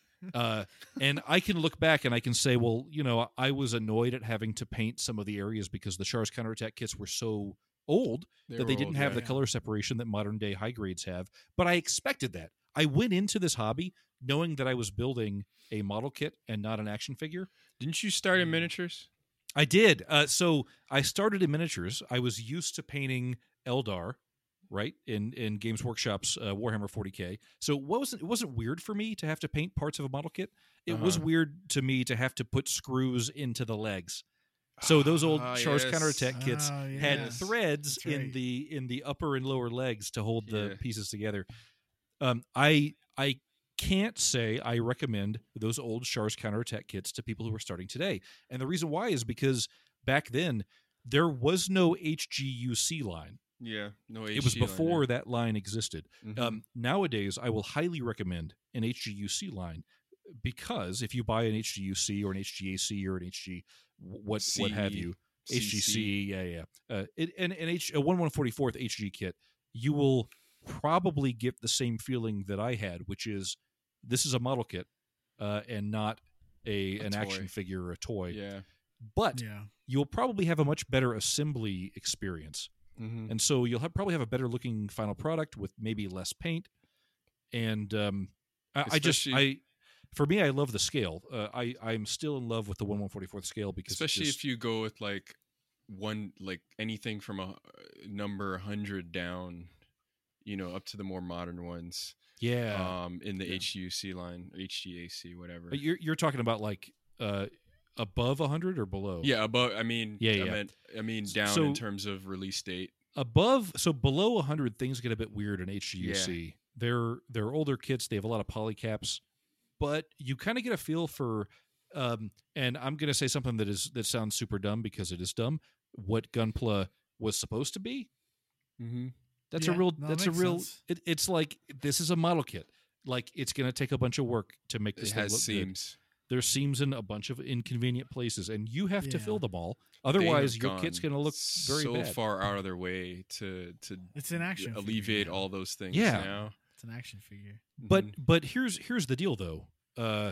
Uh, and I can look back and I can say, well, you know, I was annoyed at having to paint some of the areas because the Char's Counterattack kits were so old They that they were didn't old, have yeah. the color separation that modern day high grades have. But I expected that. I went into this hobby knowing that I was building a model kit and not an action figure. Didn't you start in miniatures? I did. Uh, so I started in miniatures. I was used to painting Eldar, right, in in Games Workshop's uh, Warhammer forty K. So it wasn't it wasn't weird for me to have to paint parts of a model kit. It was Uh-huh. weird to me to have to put screws into the legs. So those old Ah, Char's yes. Counterattack kits Oh, had yes. threads That's in right. the in the upper and lower legs to hold the Yeah. pieces together. Um, I I can't say I recommend those old Char's Counterattack kits to people who are starting today. And the reason why is because back then there was no H G U C line. Yeah, no. It was H G line, before yeah. that line existed. Mhm. Um, nowadays, I will highly recommend an H G U C line because if you buy an H G U C or an H G A C or an H G what what have C, you, C H G C, C. yeah, yeah, uh, it, and an H a one one forty fourth H G kit, you will probably get the same feeling that I had, which is this is a model kit uh, and not a, A an action toy. figure or a toy. Yeah. But Yeah. you'll probably have a much better assembly experience. Mm-hmm. And so you'll have, probably have a better looking final product with maybe less paint. And um, I, I just, Especially- I, for me, I love the scale. Uh, I, I'm still in love with the one one forty-fourth scale because it Especially just- if you go with like one, like anything from a uh, number one hundred down, you know, up to the more modern ones. yeah. Um, in the Yeah. H G U C line, H G A C, whatever. But you're you're talking about like uh, above one hundred or below? Yeah, above. I mean, Yeah, I yeah. meant, I mean, down So- in terms of release date. Above, so below one hundred, things get a bit weird in H G U C. They're they're older kits. They have a lot of polycaps, but you kind of get a feel for. Um, and I'm going to say something that is that sounds super dumb because it is dumb. What Gunpla was supposed to be. Mm-hmm. That's Yeah, a real. no, that's that a makes real. sense. It, it's like this is a model kit. Like it's going to take a bunch of work to make this It thing has look good. seams. There's seams in a bunch of inconvenient places, and you have to Yeah. fill them all. They Otherwise, have your kit's gone going to look very so bad. far out of their way to to It's an action figure alleviate now. all those things. Yeah. now. It's an action figure. But Mhm. but here's here's the deal though. Uh,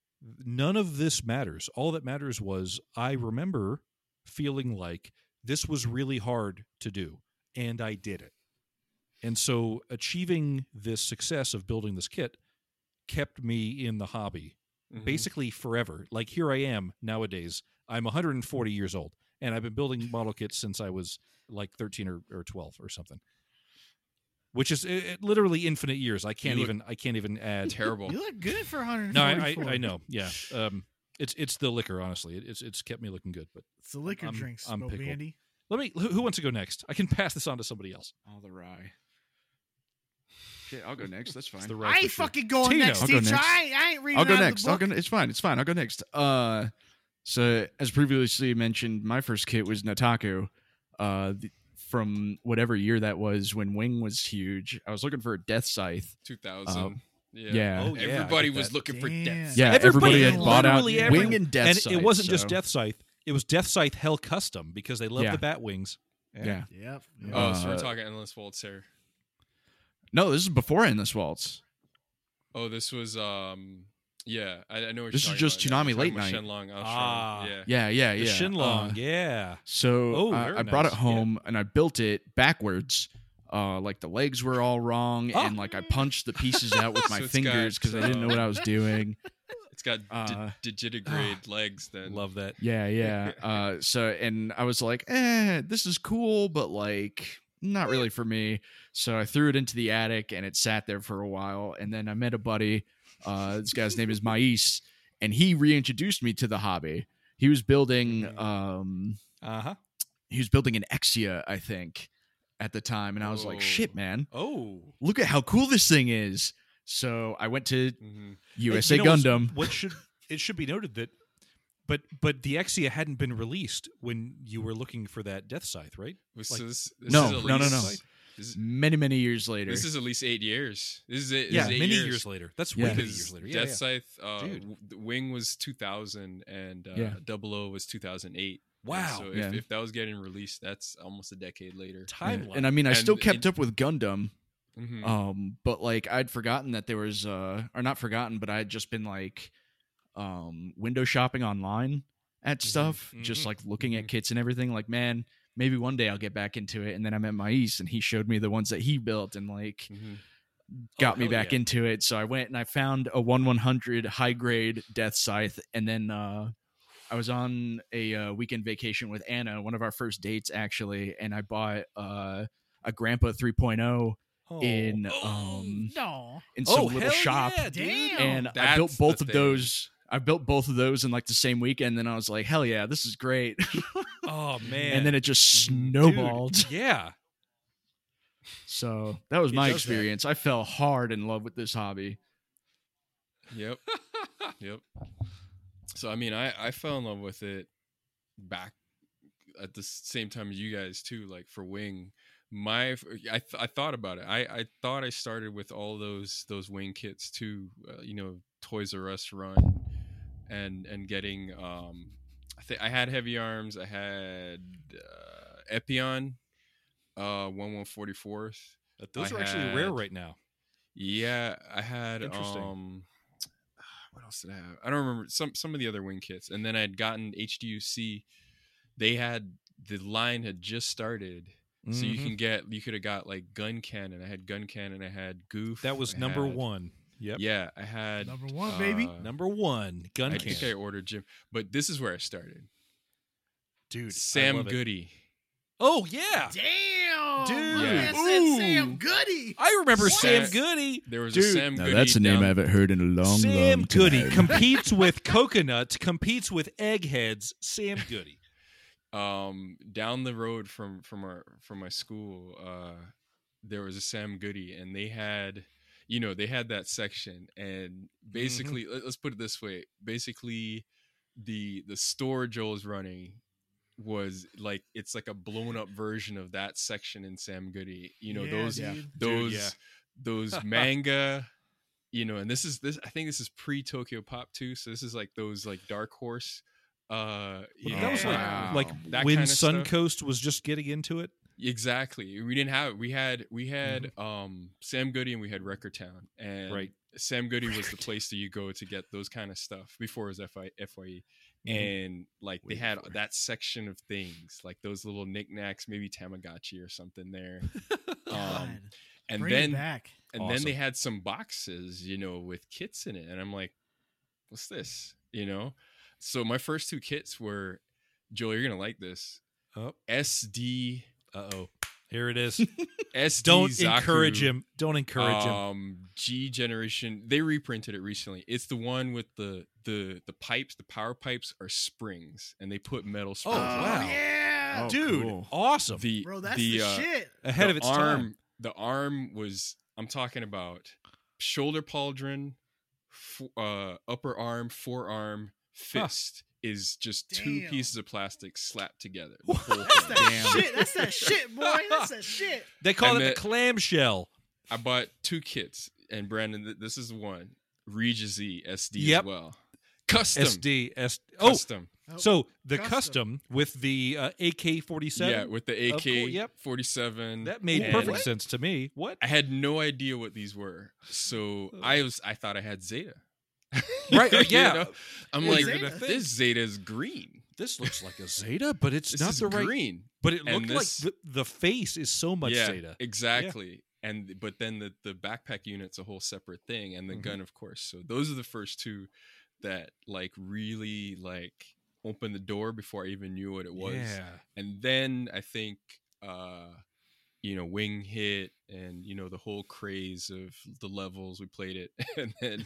none of this matters. All that matters was I remember feeling like this was really hard to do, and I did it. And so achieving this success of building this kit kept me in the hobby Mhm. basically forever. Like here I am nowadays. I'm one hundred forty years old, and I've been building model kits since I was like thirteen or, or twelve or something. Which is uh, literally infinite years. I can't You look even. I can't even add. terrible. You look good for one hundred No, forty-four. I, I, I know. Yeah, um, it's it's the liquor. Honestly, it, it's it's kept me looking good. But It's the liquor I'm- drinks, I'm Mo pickled. Bandy. let me. Who, who wants to go next? I can pass this on to somebody else. All the rye. Okay, I'll go next. That's fine. It's the I right ain't for sure. fucking going Tino. next, I'll go teacher. next. I, ain't- I ain't reading I'll go out of the next. I'll book. go. It's fine. It's fine. I'll go next. Uh, so as previously mentioned, my first kit was Nataku, uh, th- from whatever year that was when Wing was huge. I was looking for a Death Scythe. two thousand. yeah. yeah. Oh, yeah, I Everybody get was that. looking for Damn. death. Yeah, Everybody everybody had had bought out literally every- Wing and Death and Scythe. it wasn't just so- Death Scythe. It was Death Scythe Hell Custom because they love Yeah. the bat wings. Yeah. Yep. yep. Oh, so we're Uh, talking Endless Waltz here. No, this is before Endless Waltz. Oh, this was um. Yeah, I, I know. What This you're is talking just about. Toonami Yeah, Late you're talking Night. about Shenlong. Ah. Ah, yeah. Yeah, yeah, The yeah. Shinlong, Uh, yeah. So Oh, uh, very I brought nice. it home and I built it backwards. Uh, like the legs were all wrong, Ah. and like I punched the pieces out with my So it's fingers got, because I didn't know uh, what I was doing. It's got Uh, di- digitigrade legs. Then Love that. Yeah, yeah. Uh, so and I was like, eh, this is cool, but like not really for me. So I threw it into the attic and it sat there for a while. And then I met a buddy. Uh, this guy's name is Mais, and he reintroduced me to the hobby. He was building, um, Uh huh. he was building an Exia, I think. at the time, and I was like, Oh. shit, man, Oh, look at how cool this thing is. So I went to Mhm. U S Hey, A you know what's- Gundam. What should it should be noted that, but but the Exia hadn't been released when you were looking for that Death Scythe, right? Was Like- this, this No, is at no, no, least- no. This is, Many, many years later. this is at least eight years. This is it. This Yeah, is eight many years. years. later. That's Yeah. way many Because years later. Yeah, Death yeah. Scythe, uh, Dude. w- the Wing was two thousand, and uh, Yeah. Double O was two thousand eight. Wow. So if, Yeah. if that was getting released, that's almost a decade later. Yeah. Timeline. And I mean, I And still kept it- up with Gundam. Mhm. Um, but like I'd forgotten that there was uh or not forgotten, but I had just been like um window shopping online at stuff, just mhm, like looking at mhm. kits and everything. Like, man, maybe one day I'll get back into it. And then I met Mais and he showed me the ones that he built and like Mhm. got me hell back yeah. into it. So I went and I found a one one hundred high grade Death Scythe, and then uh I was on a uh, weekend vacation with Anna, one of our first dates actually, and I bought uh a Grandpa three oh Oh. in Oh. um No. in some Oh, little hell shop, yeah, dude. Damn. and I That's built the both of thing. those. I built both of those in like the same weekend. Then I was like, hell yeah, this is great. Oh man. and then it just Dude, snowballed. yeah. So that was It my does that. experience. I fell hard in love with this hobby. Yep. Yep. So I mean, I I fell in love with it back at the same time as you guys too. Like for Wing, my I th- I thought about it. I I thought I started with all those those Wing kits too. Uh, you know, Toys R Us run, and and getting um, I think I had Heavy Arms. I had uh, Epion, uh, one one forty fourth. Those I are actually had- rare right now. Yeah, I had Interesting. um what else did I have? I don't remember some some of the other Wing kits. And then I'd gotten H D U C. They had the line had just started. So you Mhm. can get you could have got like Gun Cannon. I had Gun Cannon, I had Goof. That was I number had- one. Yep. Yeah, I had Number one, baby. uh, Number one, gun I can. think I ordered Jim. But this is where I started. Dude, I Sam love it. Goody. Oh yeah. Damn. Dude. My man Ooh. said Sam Goody. I remember What? Sam Goody. There was Dude, a Sam Now Goody. that's a name down- I haven't heard in a long, Sam long Goody time. competes with Coconut, competes with Eggheads. Sam Goody. um down the road from from our from my school, uh there was a Sam Goody, and they had you know they had that section, and basically let- let's put it this way, basically the the store Joel was running was like it's like a blown up version of that section in Sam Goody. You know, Yeah, those dude. those yeah. those manga, you know, and this is this I think this is pre Tokyo Pop too, so this is like those like Dark Horse uh you That was know, like Wow. like that when kinda stuff. Suncoast was just getting into it. Exactly. We didn't have we had we had um Sam Goody, and we had Record Town. And Right. Sam Goody was the place that you go to get those kind of stuff before it was F I F Y E. And like they Way had before. that section of things, like those little knickknacks, maybe Tamagotchi or something there. um God. and Bring it then back. and then Awesome. they had some boxes, you know, with kits in it. And I'm like, what's this? You know? So my first two kits were, Joel, you're gonna like this. Oh. S D Uh oh. Here it is. S D Don't Zaku, encourage him. Don't encourage him. Um, G Generation. They reprinted it recently. It's the one with the the the pipes. The power pipes are springs, and they put metal springs. Oh, in wow. it. yeah. Oh, Dude, cool. awesome. The Bro, that's the, the uh, shit. Ahead the of its arm, time. The arm was. I'm talking about shoulder pauldron, f- uh, upper arm, forearm, fist. Is just two Damn. pieces of plastic slapped together. The whole That's thing. that shit. That's that shit, boy. That's that shit. They call And it the the- clamshell. I bought two kits, and Brandon, th- this is one. Regis Z S D Yep. as well. Custom. S D. S- oh, Custom. Oh, so the custom. custom, with the uh, A K forty-seven. Yeah, with the A Of K course, yep. forty-seven. That made and perfect sense to me. What? I had no idea what these were, so I was I thought I had Zeta. Right, You yeah. know? I'm Yeah, like, Zeta. this Zeta's green. This looks like a Zeta, but it's This not is the right. green. But it And looked this- like the, the face is so much yeah, Zeta. exactly. And but then the the backpack unit's a whole separate thing, and the Mhm. gun, of course. So those are the first two that like really like opened the door before I even knew what it was. Yeah. And then I think uh you know Wing hit, and you know the whole craze of the levels we played it, and then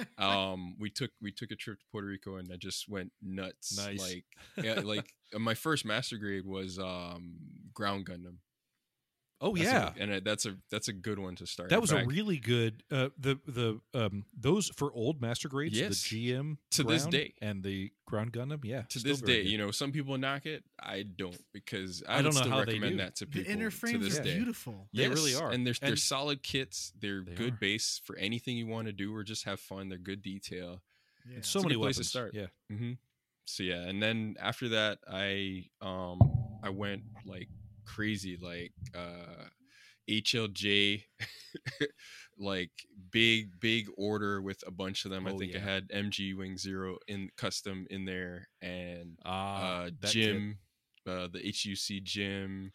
um we took we took a trip to Puerto Rico, and I just went nuts. Nice. Like yeah, like uh, my first master grade was um Ground Gundam. Oh That's yeah, a, and it, that's a that's a good one to start. that In was a fact, really good. Uh, the the um those for old master grades, Yes. the G M To this ground day. and the ground Gundam. Yeah, to still this very day. good. You know, some people knock it. I don't because I, I would don't know still how they recommend do. that to The people inner to frames this are day. beautiful. They really Yes, are. and they're they're And- solid kits. They're They good are. base for anything you want to do or just have fun. They're good detail. Yeah. so It's a many good place to weapons. start. Yeah, hmm So yeah, and then after that, I um I went like crazy, like uh H L J, like big big order with a bunch of them. I Oh, think I yeah. had M G Wing Zero in custom in there, and ah, uh that kit. Jim, uh the H U C Jim,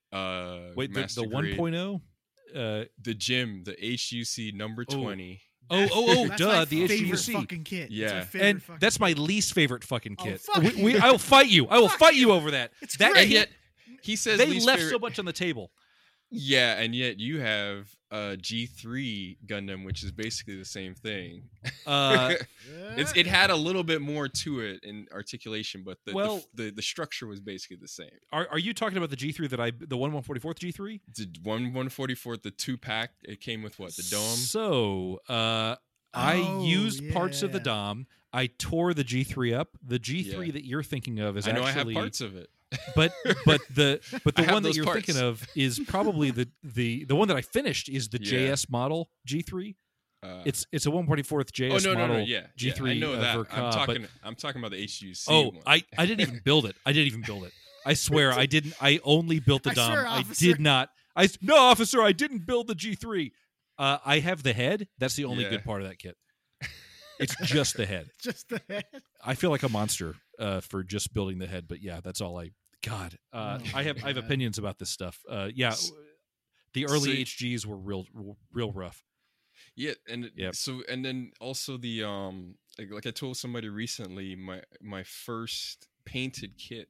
uh Wait, the, Master the Grade- 1.0. Uh, the Jim, the H U C number Oh. twenty. oh, oh, oh, That's duh, my the favorite H U C. fucking kit. Yeah. It's my favorite And fucking that's my kit. least favorite fucking Oh, kit. fuck we, we, you. I will fight you. I will Fuck fight you you. over that. It's that great. And yet he says they least left favorite- so much on the table. Yeah, and yet you have a G three Gundam, which is basically the same thing. Uh, it's it had a little bit more to it in articulation, but the Well- the, the, the structure was basically the same. are are you talking about the G three that I the one one forty fourth G three? The one one forty fourth, the two pack, it came with what the dome. So uh, I Oh, used parts of the yeah. dom. I tore the G three up. The G three Yeah. that you're thinking of is I know actually I have parts of it. but but the but I the have one that those you're parts. thinking of is probably the the the one that I finished is the Yeah. J S model G three. Uh, It's it's a one forty-fourth J oh S no no model no yeah G three. yeah, I know uh, that. Verka, I'm but- talking I'm talking about the H U C. oh, one. I I didn't even build it. I didn't even build it. I swear I didn't. I only built the I dom. swear, I officer. did not. I no officer. I didn't build the G three. Uh, I have the head. That's the only Yeah. good part of that kit. It's just the head. just the head. I feel like a monster uh, for just building the head, but yeah, that's all I. God, uh, Oh I have I have God. opinions about this stuff. Uh, yeah, S- the early so- H Gs were real, real rough. Yeah, and it- Yep. so and then also the um like, like I told somebody recently, my my first painted kit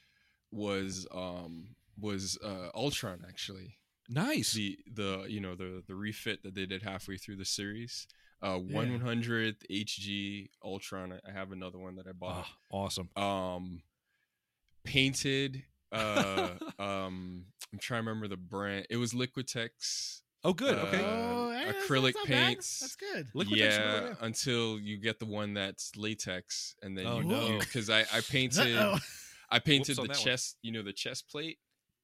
was um was uh Ultron actually. Nice. The the you know the the refit that they did halfway through the series. Uh Yeah. one hundredth H G Ultron. I have another one that I bought. Ah, awesome. Um painted uh um I'm trying to remember the brand. It was Liquitex. Oh, good. Okay. Uh, oh, hey, that's- acrylic that's not bad. paints. That's good. Liquitex, yeah, really, yeah. until you get the one that's latex, and then Oh, you no. because I I painted Uh-oh. I painted Whoops on the that one. chest, you know, the chest plate,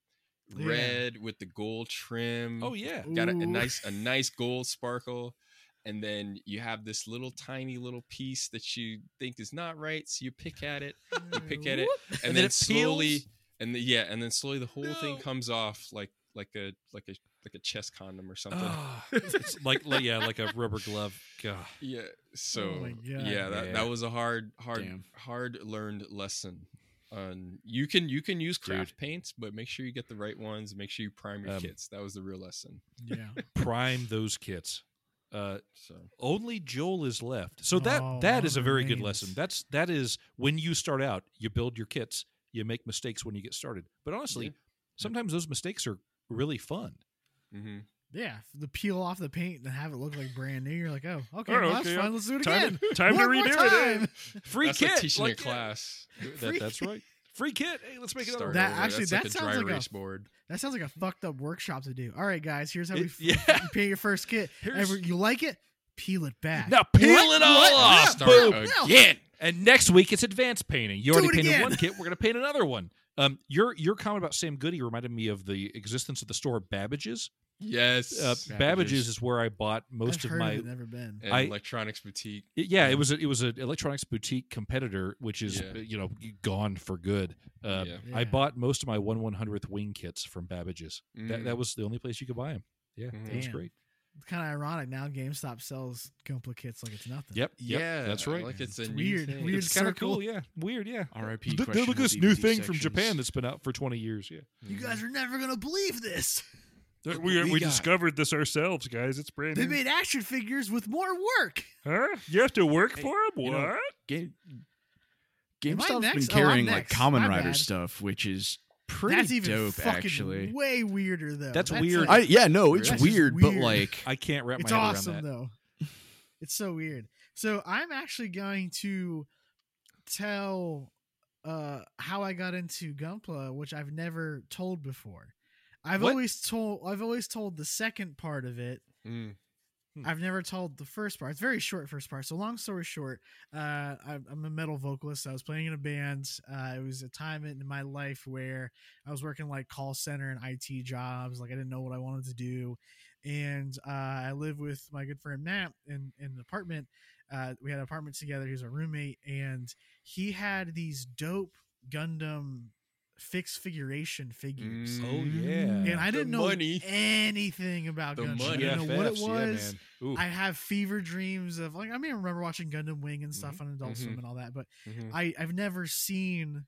Yeah. red with the gold trim. Oh yeah. got a, a Ooh. nice a nice gold sparkle, and then you have this little tiny little piece that you think is not right, so you pick at it, you pick at it, Whoop. and, And then, then it slowly, peels? and the, yeah, and then slowly the whole thing No. comes off like like a like a like a chest condom or something. Ah, it's like, like yeah, like a rubber glove. God. Yeah. So my God. yeah, that, Yeah. that was a hard, hard, Damn. hard learned lesson. Um, you can you can use Dude. craft paints, but make sure you get the right ones. Make sure you prime your Um, kits. That was the real lesson. Yeah. Prime those kits. Uh, So only Joel is left. So that Oh, that is a one very good remains. lesson. That's that is when you start out, you build your kits, you make mistakes when you get started. But honestly, Yeah. sometimes those mistakes are really fun. hmm Yeah. The peel off the paint and have it look like brand new. You're like, oh, okay, Oh, well, that's okay, fine. uh, Let's do it time again. to- time to One more redo it, eh? time. Free That's kit. like teaching like, your class. That, that's right. Free kit. Hey, let's make another Start one. That over. actually- That's that like a sounds dry like a- erase board. That sounds like a fucked up workshop to do. All right, guys, here's how we, It- f- yeah. you pay your first kit. Here's- Ever, you like it? Peel it back. Now peel What? it all What? off. Start Boom. No. again. And next week it's advanced painting. You Do already it painted again. one kit. We're going to paint another one. Um, your your comment about Sam Goody reminded me of the existence of the store Babbage's. Yes. Uh, and Babbage's is where I bought most I've of heard my. of it, never been. I- electronics boutique. Yeah, it was a, it was an electronics boutique competitor, which is Yeah. uh, you know gone for good. Uh, Yeah. I Yeah. bought most of my one one hundredth wing kits from Babbage's. That Mm. that was the only place you could buy them. Yeah, Mhm. it was Damn. great. It's kind of ironic now. GameStop sells Gunpla kits like it's nothing. Yep, yep, Yeah, that's right. Like it's a It's new weird, thing. weird it's kind of circle. cool. Yeah, weird. Yeah. R I P Look, look at this new thing from Japan that's been out for twenty years. Yeah, You guys are never gonna believe this. we we we, got? discovered this ourselves, guys. It's brand They new. made action figures with more work. Huh? You have to work Hey, for them. you know, What? Game, Am I GameStop's been next? Oh, I'm carrying like next. Common My Rider bad. stuff, which is pretty That's even dope. fucking Actually, way weirder though. That's weird. I like- yeah, no, it's That's just weird, but weird. like I can't wrap it's my head awesome around that. though. It's so weird. So I'm actually going to tell uh, how I got into Gunpla, which I've never told before. I've What? always told I've always told the second part of it. Mm. I've never told the first part. It's very short first part. So long story short, uh, I'm, I'm a metal vocalist. I was playing in a band. Uh, it was a time in my life where I was working like call center and I T jobs. Like I didn't know what I wanted to do, and uh, I lived with my good friend Matt in, in an apartment. Uh, we had an apartment together. He was a roommate, and he had these dope Gundam fixed figuration figures. Oh yeah. And I The didn't know money. anything about The Gundam. money. I didn't know what it G F Fs, yeah, was. man. Ooh. I have fever dreams of like I mean I remember watching Gundam Wing and stuff on Adult Mhm. Swim and all that, but Mhm. I I've never seen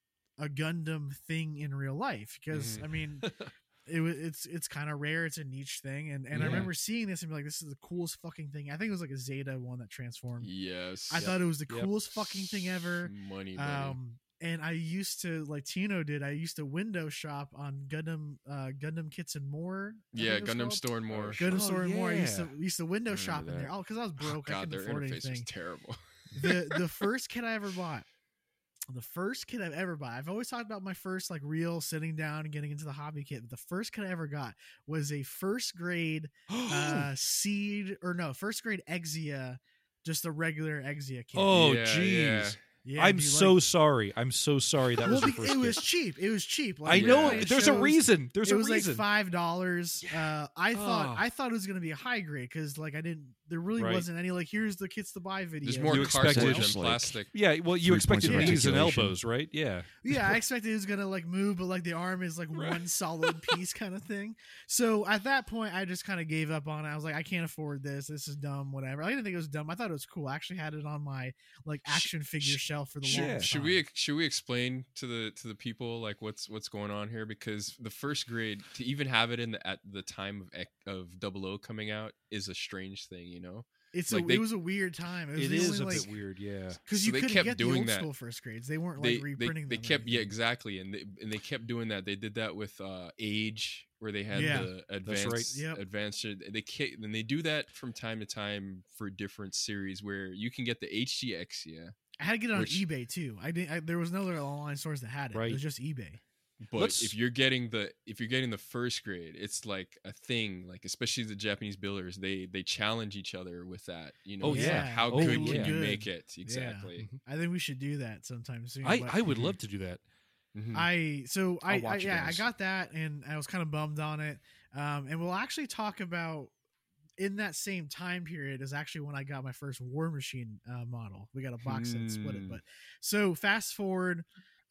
a Gundam thing in real life because Mhm. I mean it wa- it's it's kind of rare. It's a niche thing, and and I Yeah. remember seeing this and be like, this is the coolest fucking thing. I think it was like a Zeta one that transformed. Yes. I thought it was the Yep. coolest fucking thing ever. Money, money. Um, and I used to like Tino did. I used to window shop on Gundam, uh, Gundam Kits and More. I yeah, think it was Gundam called. Store and More. Gundam Oh, Store and More. I used to yeah. used to window remember shop in that. there. Oh, because I was Oh, broke. I God, couldn't their afford interface anything. was terrible. the the first kit I ever bought, the first kit I've ever bought. I've always talked about my first like real sitting down and getting into the hobby kit. But the first kit I ever got was a first grade uh seed or no first grade Exia, just a regular Exia kit. Oh Yeah, jeez. yeah. yeah, I'm dude, so like- sorry. I'm so sorry. That well, was your be- first it was kit. cheap. It was cheap. I Like, know. it There's a shows- reason. There's it a was reason. like five dollars. Uh, I thought Oh. I thought it was gonna be a high grade because like I didn't. There really Right. wasn't any like here's the kits to buy video. There's more You expected- cartilage Just than like- plastic. yeah. Well, you Three expected points of knees and articulation. elbows, right? Yeah. Yeah, I expected it was gonna like move, but like the arm is like Right. one solid piece kind of thing. So at that point, I just kind of gave up on it. I was like, I can't afford this. This is dumb. Whatever. I didn't think it was dumb. I thought it was cool. I actually had it on my like action figure sh- shelf for the Should, longest should time. we should we explain to the to the people like what's what's going on here? Because the first grade to even have it in the at the time of Ec- of Double O coming out is a strange thing, you know. It's like a, they- it was a weird time. It was It the is only, a like, bit weird. Yeah. because So you they couldn't kept get the doing old that. school first grades. They weren't They like they, reprinting they them or kept yeah anything. exactly, and they and they kept doing that. They did that with uh, Age, where they had Yeah. the right. advanced Yep. advanced. They ca- and they do that from time to time for different series where you can get the H G Exia. I had to get it on which- eBay too. I didn't. I, there was no other online stores that had it. Right. It was just eBay. But Let's- if you're getting the if you're getting the first grade, it's like a thing. Like especially the Japanese builders, they they challenge each other with that. You know, Oh, it's like, yeah. how Oh, good yeah. can you Good. make it? Exactly. I think we should do that sometime soon. I, but- I would love to do that. Mhm. I so I, I'll I watch you yeah I guys. got that and I was kind of bummed on it. Um, and we'll actually talk about in that same time period is actually when I got my first War Machine uh, model. We got a box set and split it, Hmm. but so fast forward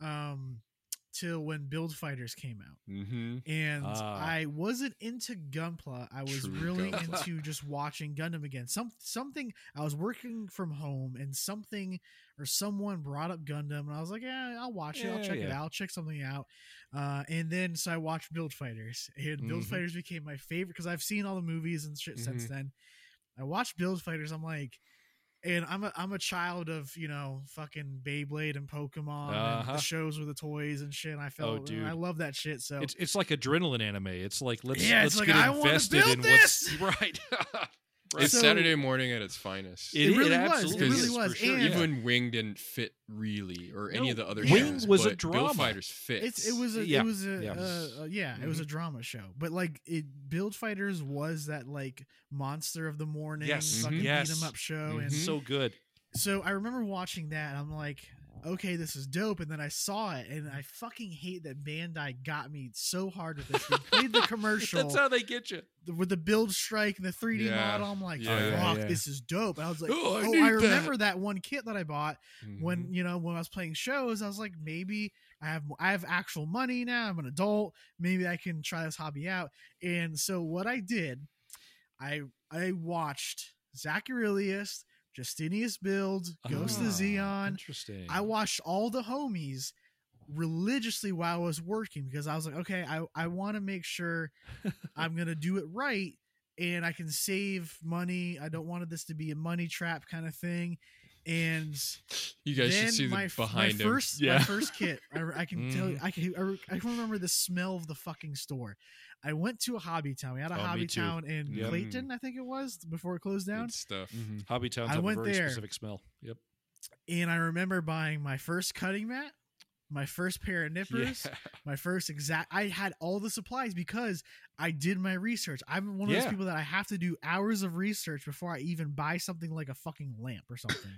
um till when Build Fighters came out. Mm-hmm. And Ah. I wasn't into Gunpla. I was True really Gunpla. into just watching Gundam again. Some something I was working from home and something or someone brought up Gundam and I was like, yeah, I'll watch it. I'll Yeah, check it yeah. out. I'll check something out. Uh, and then so I watched Build Fighters and Build Mhm. Fighters became my favorite because I've seen all the movies and shit since Mhm. then. I watched Build Fighters. I'm like, and I'm a I'm a child of you know fucking Beyblade and Pokemon and Uh-huh. the shows with the toys and shit. And I felt dude. I love that shit. So It's it's like adrenaline anime. It's like let's Yeah, let's it's like, get I wanna invested build in this! what's right. It's So- Saturday morning at its finest. It really was. It absolutely really is, for was. sure, And- yeah. Even Wing didn't fit really, or any No, of the other Wing shows. was a but drama. Build Fighters fits. It's it was a Yeah, it was a yeah. uh, uh, yeah it was a drama show, but like it Build Fighters was that like monster of the morning Yes, fucking mhm. Yes. beat 'em up show, and Mhm. so good. so I remember watching that. And I'm like, okay, this is dope, and then I saw it, and I fucking hate that Bandai got me so hard with this. They played the commercial That's how they get you. with the build strike and the three D Yeah. model. I'm like, Yeah. Oh, yeah, fuck, yeah. this is dope. And I was like, Oh, I oh, need I remember that. that. one kit that I bought Mhm. when you know when I was playing shows. I was like, maybe I have I have actual money now. I'm an adult. Maybe I can try this hobby out. And so what I did, I I watched Zach Aurelius, Justinius Build, Ghost Ah, of Xeon. Interesting. I watched all the homies religiously while I was working because I was like, okay, I, I want to make sure I'm going to do it right and I can save money. I don't want this to be a money trap kind of thing. And You guys then should see the my, f- behind my him. first, Yeah. my first kit, I, I can tell you, Mhm. I can, I, re- I can remember the smell of the fucking store. I went to a Hobby Town. We had a Oh, me Hobby too. Town in Yep. Clayton, I think it was, before it closed down. Good stuff. Mhm. Hobby towns I have went a very there. specific smell. Yep. And I remember buying my first cutting mat, my first pair of nippers, Yeah. my first exact. I had all the supplies because I did my research. I'm one of those Yeah. people that I have to do hours of research before I even buy something like a fucking lamp or something.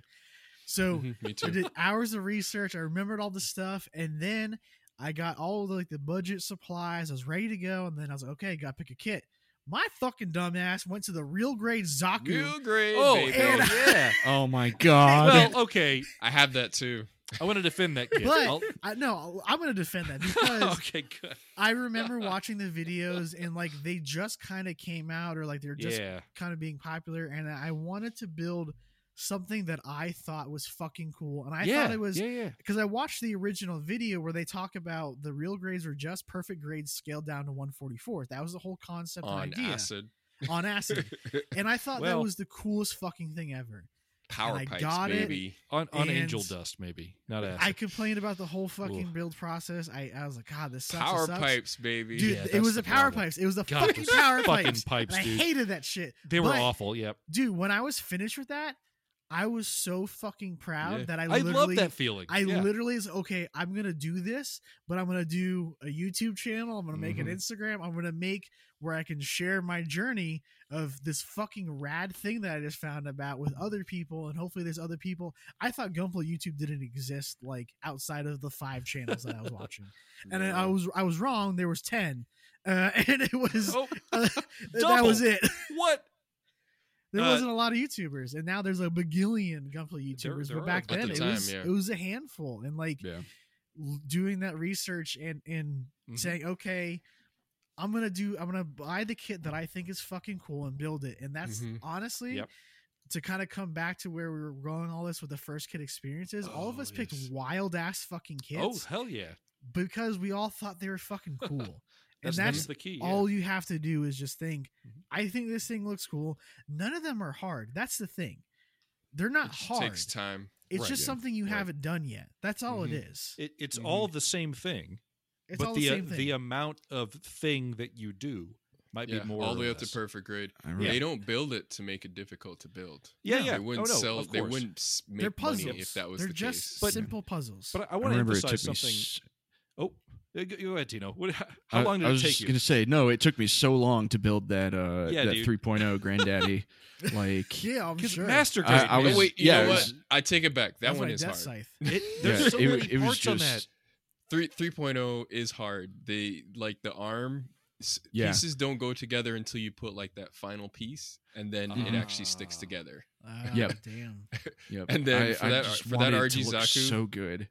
So Mhm, me I too. did hours of research. I remembered all the stuff, and then I got all the, like the budget supplies. I was ready to go, and then I was like, okay, got to pick a kit. My fucking dumbass went to the Real Grade Zaku. Real great, Oh, baby. hell yeah. Oh my god. Well, okay. I have that too. I want to defend that kid. But I'll- I no, I'm gonna defend that because okay, good. I remember watching the videos and like they just kind of came out or like they're just Yeah. kind of being popular, and I wanted to build something that I thought was fucking cool, and I yeah. thought it was Yeah, yeah. because I watched the original video where they talk about the real grades are just perfect grades scaled down to one forty-fourth. That was the whole concept and On idea acid. on acid, and I thought that Well- was the coolest fucking thing ever. Power I pipes, got it. baby. On on And angel dust, maybe. Not acid. I complained about the whole fucking Oof. build process. I, I was like, God, this sucks. Power it sucks. pipes, baby. Dude, Yeah, it that's was the the power problem. pipes. It was the God, fucking those power fucking pipes. pipes, and I dude. hated that shit. they were But, awful. Yep. dude. When I was finished with that, I was so fucking proud Yeah. that I I literally, love that feeling. I yeah. literally is okay. I'm gonna do this, but I'm gonna do a YouTube channel. I'm gonna make Mhm. an Instagram. I'm gonna make where I can share my journey of this fucking rad thing that I just found about with other people, and hopefully there's other people. I thought Gunpla YouTube didn't exist like outside of the five channels that I was watching, and I, I was I was wrong. There was ten, uh, and it was Oh, uh, that double. was it. what? There Uh, wasn't a lot of YouTubers, and now there's a bagillion Gunpla YouTubers. there but are back at then, the it time, was yeah. it was a handful, and like Yeah. l- doing that research and and Mhm. saying, okay, I'm gonna do, I'm gonna buy the kit that I think is fucking cool and build it, and that's Mhm. honestly. Yep. To kind of come back to where we were going all this with the first kit experiences, all of Oh, us picked yes. wild ass fucking Oh, kits hell yeah. because we all thought they were fucking cool. That's, and that's that's the key. yeah. all you have to do is just think, Mhm. I think this thing looks cool. None of them are hard. That's the thing. They're not It just hard. takes time. It's Right, just yeah. something you Right. haven't done yet. That's all Mhm. it is. It, it's Mhm. all the same thing, It's but all the the uh, same thing. the amount of thing that you do might Yeah, be more all the or way up to less. perfect grade. I remember- They don't build it to make it difficult to build. Yeah, No. yeah. They wouldn't oh, no, sell. Of They course. wouldn't s- make They're money puzzles. if that was They're the just case. But- simple puzzles. But I I want to remember it emphasize took me. something. s- Oh, uh, go go ahead, Tino. What, how I, long did I it was take just you? gonna say no. It took me so long to build that. Uh, Yeah, that dude. three point oh granddaddy. Like, yeah, I'm Because sure. Master I- Grade, I Oh, was- wait, you yeah, know it what? was- I take it back. That That's one my is death hard. scythe. It, yeah, there's so it, many it was parts on just. that. Three three point oh is hard. They like the arm s- Yeah. pieces don't go together until you put like that final piece, and then it actually sticks Ah. together. Ah, Yep. Damn. Yep. And then I, for I that- just for that wanted it R to G look Zaku- so good.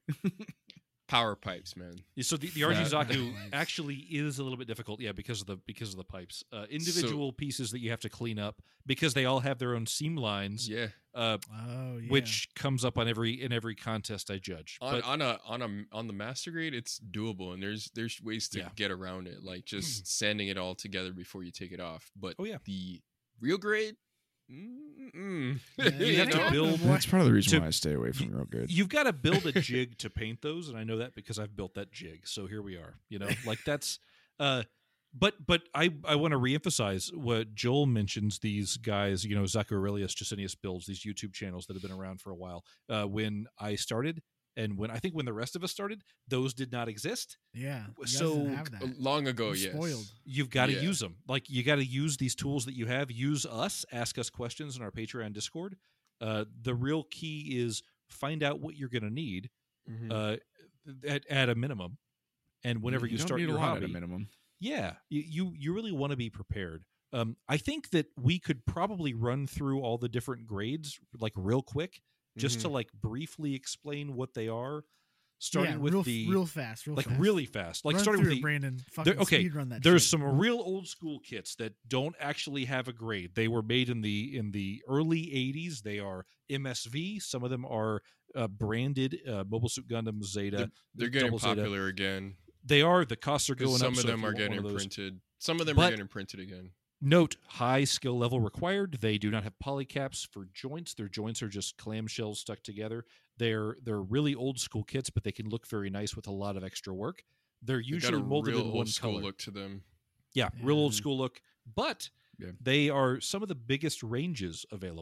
Power pipes, man. Yeah, so the, the That- R G Zaku Pipes. actually is a little bit difficult, yeah, because of the because of the pipes. Uh, individual pieces that you have to clean up because they all have their own seam lines, Yeah. uh, Oh yeah. which comes up on every in every contest I judge. On, But on a on a on the master grade, it's doable, and there's there's ways to Yeah. get around it, like just sanding it all together before you take it off. But Oh, yeah. the real grade, mm-mm. Yeah, you have to yeah. build- Boy. That's part of the reason To- why I stay away from real good. you've got to build a jig to paint those, and I know that because I've built that jig. So here we are. You know, like that's. Uh, but but I I want to reemphasize what Joel mentions. These guys, you know, Zaku Aurelius, Jusinius builds these YouTube channels that have been around for a while. Uh, when I started, and when I think when the rest of us started, those did not exist. Yeah. you guys So, didn't have that. long ago, You're yes. spoiled. You've got to Yeah. use them. Like you got to use these tools that you have. Use us. Ask us questions in our Patreon Discord. Uh, the real key is find out what you're going to need Mhm. uh, at, at a minimum, and whenever you, don't start need your a lot hobby, at a minimum. yeah, you you, you really want to be prepared. Um, I think that we could probably run through all the different grades like real quick, just to Mhm. like briefly explain what they are, starting yeah, with real, the real fast, real like fast. really fast, like Run starting through with it, the Brandon. Fucking okay, speed run that. there's shit. some real old school kits that don't actually have a grade. They were made in the in the early eighties. They are M S V. Some of them are uh, branded uh, Mobile Suit Gundam Zeta. They're, they're getting Double Zeta. popular again. They are. The costs are 'cause going some up. of so them if you are want getting one of those- printed. Some of them But- are getting printed again. Note: high skill level required. They do not have polycaps for joints. Their joints are just clamshells stuck together. They're they're really old school kits, but they can look very nice with a lot of extra work. They're They got usually a molded real in old one school color. look to them. Yeah, real old Yeah. school look, but Yeah. they are some of the biggest ranges available.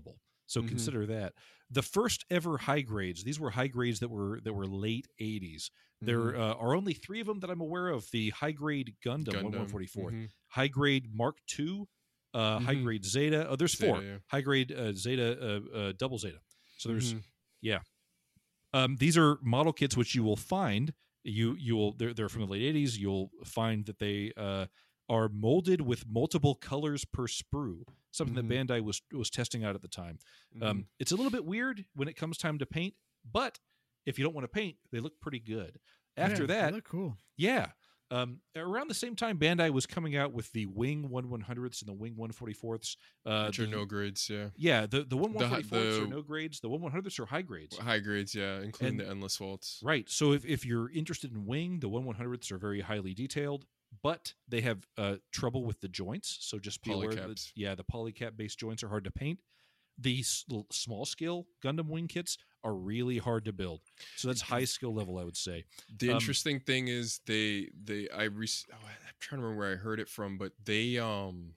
So Mhm. consider that. The first ever high grades, these were high grades that were that were late eighties. There Mhm. uh, are only three of them that I'm aware of. The high grade Gundam, Gundam. one forty-fourth, Mhm. high grade Mark two, uh, high Mhm. grade Zeta. Oh, there's Zeta, four. yeah. High grade uh, Zeta, uh, uh, double Zeta. So there's, Mhm. yeah. Um, these are model kits which you will find. You you will they're, they're from the late eighties. You'll find that they uh, are molded with multiple colors per sprue, something Mhm. that Bandai was was testing out at the time. Mhm. Um, it's a little bit weird when it comes time to paint, but if you don't want to paint, they look pretty good. After Yeah, they that, look cool. yeah. Um, around the same time, Bandai was coming out with the Wing one one hundredths and the Wing one forty-fourths. Uh, Which are the- no grades, yeah. Yeah, the, the one The hi- 144ths are the- no grades. The one one hundredths are high grades. High grades, yeah, including And- the endless vaults. Right. So if, if you're interested in Wing, the one one hundredths are very highly detailed, but they have uh, trouble with the joints. So just be aware that, Polycaps. yeah, the polycap based joints are hard to paint. These l- small scale Gundam Wing kits are really hard to build. So that's high skill level, I would say. The Um, interesting thing is they they I rec- oh, I'm trying to remember where I heard it from, but they um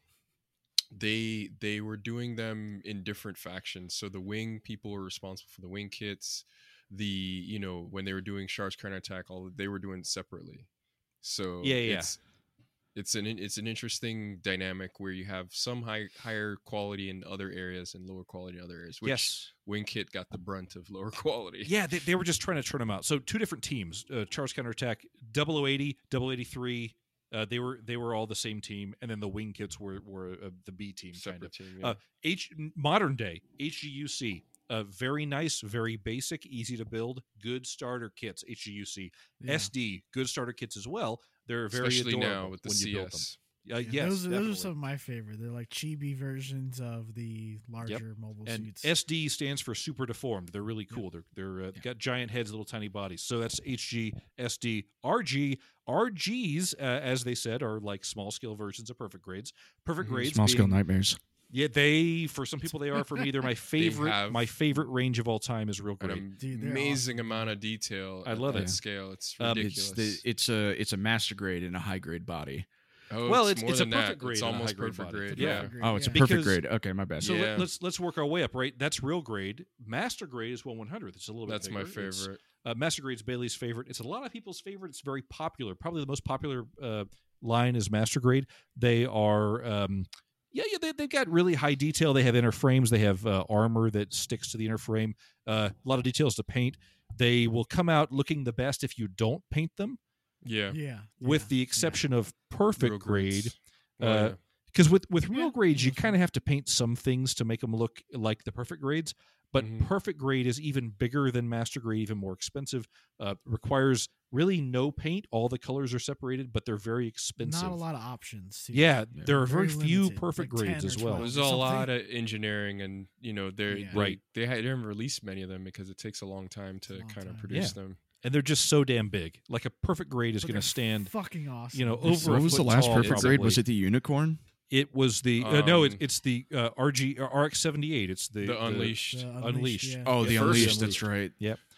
they they were doing them in different factions. So the wing people were responsible for the wing kits. The you know when they were doing Shar's counterattack, all they were doing it separately. So Yeah, yeah. it's it's an it's an interesting dynamic where you have some high higher quality in other areas and lower quality in other areas. Which Yes. Wing kit got the brunt of lower quality. Yeah, they, they were just trying to turn them out. So two different teams, uh, Charles Counterattack, double oh eighty, double eighty-three. Uh, they were they were all the same team, and then the Wing kits were were uh, the B team, kind Separate of. team. Yeah. Uh, H modern day H G U C, uh, very nice, very basic, easy to build, good starter kits. H G U C, Yeah. S D, good starter kits as well. They're very Especially adorable now with the when you build them. C S. Uh, Yeah, yes, those, are- those definitely. are some of my favorite. They're like chibi versions of the larger mobile And suits. S D stands for super deformed. They're really cool. They're they're uh, got giant heads, little tiny bodies. So that's H G, S D, R G. R Gs, uh, as they said, are like small scale versions of perfect grades. Perfect Mhm. grades, Small scale being- nightmares. Yeah, they for some people they are. For me, they're my favorite. have- My favorite range of all time is real An great. Dude, they're amazing amount of detail. I at love that it. scale. It's Um, ridiculous. It's the it's a it's a master grade and a high grade body. oh, well, it's, it's- more it's a than perfect that. grade It's and a almost high-grade perfect body. grade. Yeah. Yeah. Great, Oh, it's a yeah. perfect Because- grade. Okay, my bad. So Yeah. let, let's let's work our way up. Right, that's real grade. Master grade is one one hundredth. It's a little bit. That's my bigger. It's- favorite. Uh, Master Grade's Bailey's favorite. It's a lot of people's favorite. It's very popular. Probably the most popular uh, line is Master Grade. They are, um, yeah, yeah. They, they've got really high detail. They have inner frames. They have uh, armor that sticks to the inner frame. Uh, a lot of details to paint. They will come out looking the best if you don't paint them, Yeah. yeah, with yeah, the yeah. exception of perfect Real grade. grades. Oh, Uh, yeah. Because with with real Yeah, grades, you that's kind of have to paint some things to make them look like the perfect grades. But Mhm. perfect grade is even bigger than master grade, even more expensive. Uh, requires really no paint. All the colors are separated, but they're very expensive. Not a lot of options. too. Yeah, Yeah. there are very, Very few limited, perfect like ten grades or as well. twelve. There's or a something. lot of engineering, and you know they're Yeah. they, Right. They, ha- they haven't released many of them because it takes a long time to long kind of time. produce Yeah. them. And they're just so damn big. Like a perfect grade is But going they're to stand. fucking awesome. you know, They're over so what a was the foot last tall, perfect grade? Was probably. it the unicorn? It was the uh, no, it's Um, it's the uh, R G uh, R X seventy-eight. It's the, The, Unleashed. The Unleashed. yeah. Oh, Yeah, the first Unleashed. Unleashed. That's right.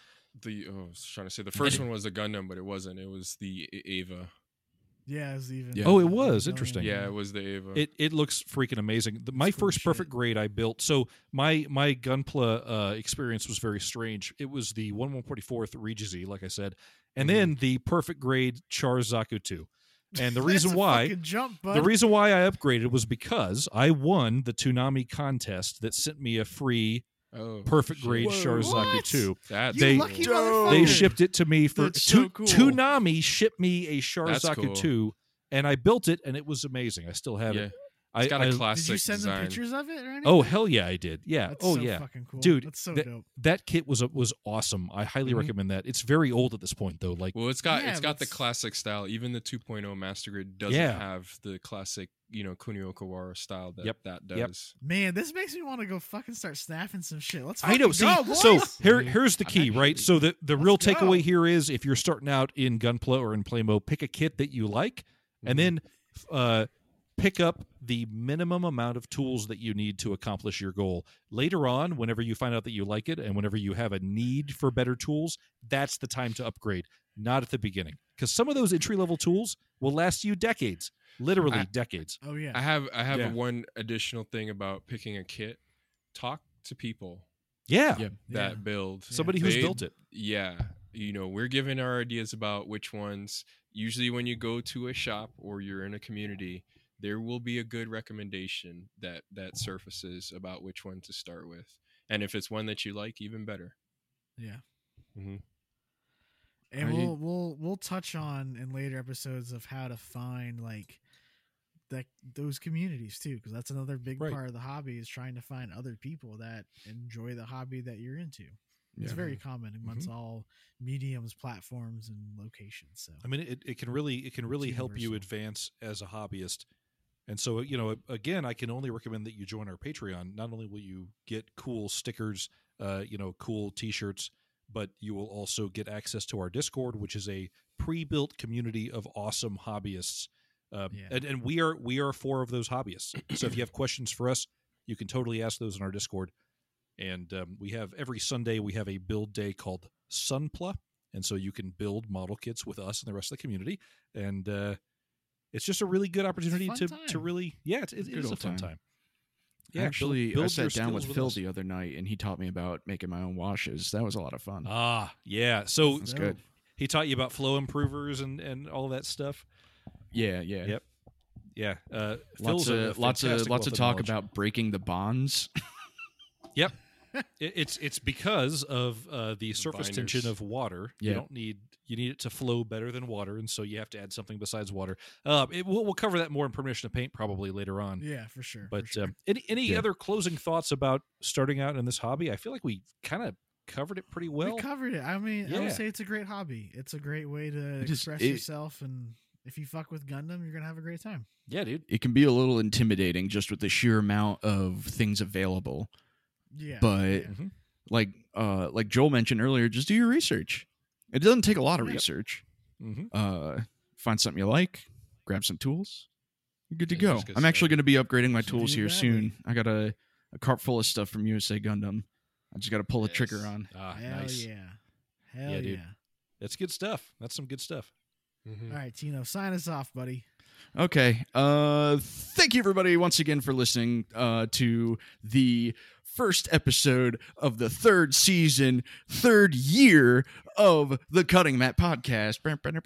The oh, I was trying to say the first one was the Gundam, but it wasn't. It was the A- Ava. Yeah, it was even. Yeah. Oh, it was. Million. Interesting. Yeah, it was the Ava. It it looks freaking amazing. The, my It's cool first shit. perfect grade I built. So my my Gunpla uh, experience was very strange. It was the one one forty fourth Regizy, like I said, and Mhm. then the perfect grade Char Zaku two. And the That's reason a why fucking jump, bud. the reason why I upgraded was because I won the Toonami contest that sent me a free oh, perfect shit. grade Whoa. Char Zaku What? two. That's You they- lucky Dope. motherfucker. They shipped it to me for That's Tu- so cool. Toonami shipped me a Char That's Zaku cool. two, and I built it, and it was amazing. I still have Yeah. it. It's I, got a I- classic Did you send design. them pictures of it or anything? Oh hell yeah, I did. Yeah. That's oh so yeah, fucking cool. dude. That's so that, dope. that kit was a, was awesome. I highly Mhm. recommend that. It's very old at this point though. Like Well, it's got Yeah, it's got the that's- classic style. Even the two point oh Master Grade doesn't Yeah. have the classic, you know, Kunio Kawara style that Yep. that Yep. does. Man, this makes me want to go fucking start snapping some shit. Let's I know. See, fucking go, boys. so here Mhm. here's the I'm key, right? actually- So the the Let's real go. takeaway here is if you're starting out in Gunpla or in Playmo, pick a kit that you like, and Mhm. then uh, pick up the minimum amount of tools that you need to accomplish your goal. Later on, whenever you find out that you like it and whenever you have a need for better tools, that's the time to upgrade, not at the beginning. Because some of those entry level tools will last you decades, literally I- decades. Oh yeah. I have I have Yeah. one additional thing about picking a kit. Talk to people Yeah. Yeah. that Yeah. build. Somebody who's They- built it. Yeah. You know, we're giving our ideas about which ones. Usually when you go to a shop or you're in a community, there will be a good recommendation that that surfaces about which one to start with. And if it's one that you like, even better. Yeah. Mhm. And Are you- we'll we'll we'll touch on in later episodes of how to find like that those communities too, because that's another big Right. part of the hobby is trying to find other people that enjoy the hobby that you're into. It's Yeah. very common amongst Mm-hmm. all mediums, platforms, and locations. So I mean, it, it can really it can really help you universal. advance as a hobbyist. And so, you know, again, I can only recommend that you join our Patreon. Not only will you get cool stickers, uh, you know, cool T-shirts, but you will also get access to our Discord, which is a pre-built community of awesome hobbyists. Um, Yeah. and, and we are we are four of those hobbyists. So if you have questions for us, you can totally ask those in our Discord. And um, we have every Sunday we have a build day called Sunpla, and so you can build model kits with us and the rest of the community. And uh, it's just a really good opportunity fun to time. to really yeah, it, it Good is a old fun time. time. Yeah, actually, build- I build your sat down with skills Phil us. the other night, and he taught me about making my own washes. That was a lot of fun. Ah, yeah. So That's dope. good. he taught you about flow improvers and and all that stuff. Yeah, yeah. Yep. Yeah. Uh, Lots Phil's a- a of lots of fantastic lots of wealth talk knowledge. about breaking the bonds. Yep. It- it's it's because of uh, the surface binders. tension of water. You Yeah. don't need you need it to flow better than water, and so you have to add something besides water. Uh, it, we'll, we'll cover that more in Permission to Paint probably later on. yeah, for sure. for But sure. um, any any Yeah. other closing thoughts about starting out in this hobby? I feel like we kind of covered it pretty well. we covered it. I mean, I yeah. would say it's a great hobby. It's a great way to It is- express it- yourself, and if you fuck with Gundam, you're gonna have a great time. Yeah, dude. It can be a little intimidating just with the sheer amount of things available. Yeah, But yeah. Mhm. like uh like Joel mentioned earlier, just do your research. It doesn't take a lot of Yep. research. Mm-hmm. Uh find something you like, grab some tools. You're good to Yeah, go. just get I'm actually started. going to be upgrading my Should tools do here that, soon. I got a, a cart full of stuff from U S A Gundam. I just got to pull the trigger Yes. on. Ah, Hell nice. yeah, hell Yeah, yeah. dude. That's good stuff. That's some good stuff. Mhm. All right, Tino, sign us off, buddy. Okay. Uh thank you everybody once again for listening uh to the first episode of the third season, third year of the Cutting Mat Podcast.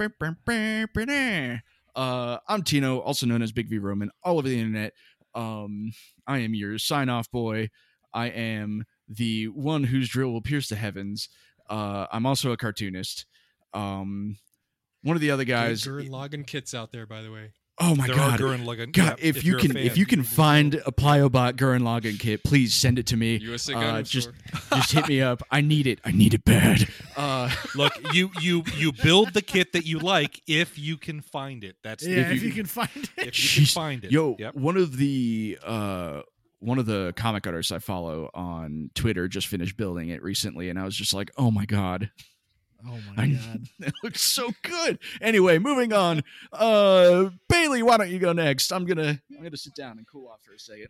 Uh I'm Tino, also known as Big V Roman, all over the internet. Um I am your sign-off boy. I am the one whose drill will pierce the heavens. Uh I'm also a cartoonist. Um one of the other guys. Good Gurren Lagann kits out there, by the way. Oh my there god. are Gurren Lagann. God, yeah, if, you you're a can fan. if you can find a Pliobot Gurren Lagann kit, please send it to me. U S A Uh, Gundam just store. just hit me up. I need it. I need it bad. Uh, Look, you you you build the kit that you like if you can find it. That's Yeah, the, if you- you can find it. if you can Jeez. find it. yo, Yep. one of the uh one of the comic artists I follow on Twitter just finished building it recently, and I was just like, oh my god. Oh my I, god. it looks so good. Anyway, moving on. Uh Bailey, why don't you go next? I'm gonna I'm gonna sit down and cool off for a second.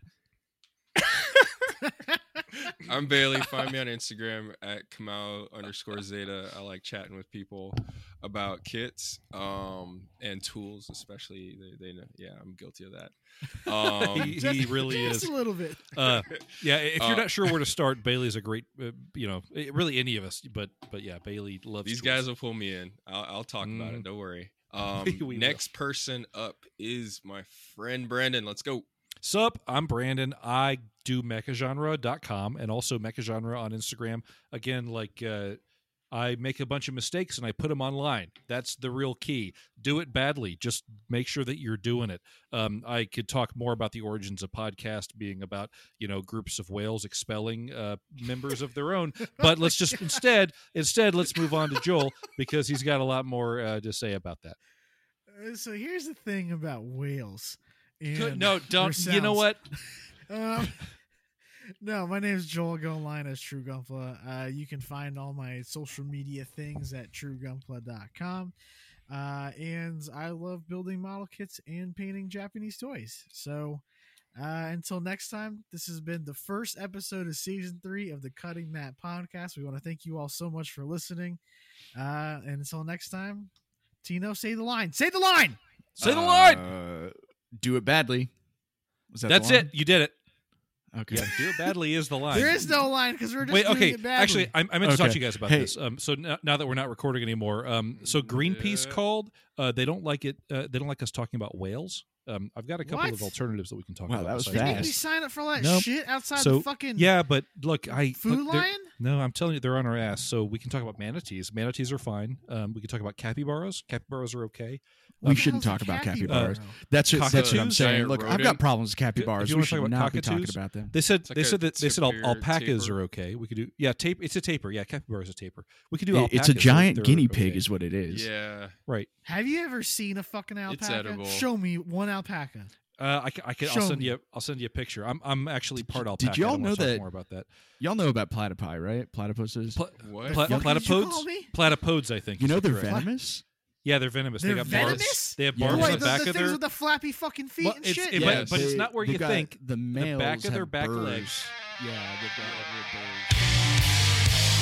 I'm Bailey. Find me on Instagram at Kamau underscore Zeta. I like chatting with people about kits um, and tools, especially. They, they know. Yeah, I'm guilty of that. Um, he, Just- he really just is. a little bit. Uh, yeah, if you're Uh, not sure where to start, Bailey's a great, uh, you know, eh, really any of us, but but yeah, Bailey loves These tools. guys will pull me in. I'll, I'll talk about Mm. it. Don't worry. Um, We will. next person up is my friend Brandon. Let's go. Sup, I'm Brandon. I do mecha genre dot com and also mecha genre on Instagram. Again, like uh, I make a bunch of mistakes and I put them online. That's the real key. Do it badly. Just make sure that you're doing it. Um, I could talk more about the origins of podcast being about, you know, groups of whales expelling uh, members of their own. But let's just instead, instead, let's move on to Joel because he's got a lot more uh, to say about that. Uh, So here's the thing about whales. Good- and no, don't. their You know sounds. what? Um, no, my name is Joel. Go online as True Gunpla. Uh, you can find all my social media things at true gunpla dot com. Uh, and I love building model kits and painting Japanese toys. So uh, until next time, this has been the first episode of season three of the Cutting Mat Podcast. We want to thank you all so much for listening. Uh, and until next time, Tino, say the line. Say the line. Say the line. Uh, do it badly. Was that the That's line? it. You did it. Okay. Yeah, do it badly is the line. There is no line because we're just Wait, doing okay. it badly. Actually, I, I meant to talk Okay. to you guys about Hey. this. Um, so now, now that we're not recording anymore, um, so Greenpeace Yeah. called. Uh, they don't like it. Uh, they don't like us talking about whales. Um, I've got a couple What? of alternatives that we can talk Wow, about. that was besides They fast. make me whales. sign up for all that Nope. shit outside So the fucking yeah, but look, I food look, they're- lion. No, I'm telling you, they're on our ass. So we can talk about manatees. Manatees are fine. Um, we can talk about capybaras. Capybaras are okay. We What the shouldn't hell's talk a about capybara? capybaras. That's what, that's what I'm Cockatoos? saying. Giant Look, I've rodent? got problems with If capybaras. you We wanna talk should about not be talking cockatoos, about them. They said It's like they a said that they said al- severe alpacas taper. are okay. We could do yeah, tape. It's a taper. Yeah, capybara is a taper. We could do It- alpacas. it's a They're- giant they're guinea pig, okay. is what it is. Yeah. Right. Have you ever seen a fucking alpaca? edible. Show me one alpaca. Uh, I, ca- I can. I'll Show send me. you. I'll send you a picture. I'm. I'm actually part Did alpaca. y'all I don't wanna know talk that- more about that? Y'all know about platypi, right? Platypuses. Pla- What? pla- fuck did you platypodes. call me? Platypodes. I think you is know the they're correct- venomous. Yeah, they're venomous. They're they got venomous? barbs. They have Yeah. barbs Wait, on the, the back the of things their. with the flappy fucking feet Well, and it's- shit. it- Yeah, but, but it's they- not where they've you got- think. The males back of their have back burrs. legs. Yeah, they've got like little burrs.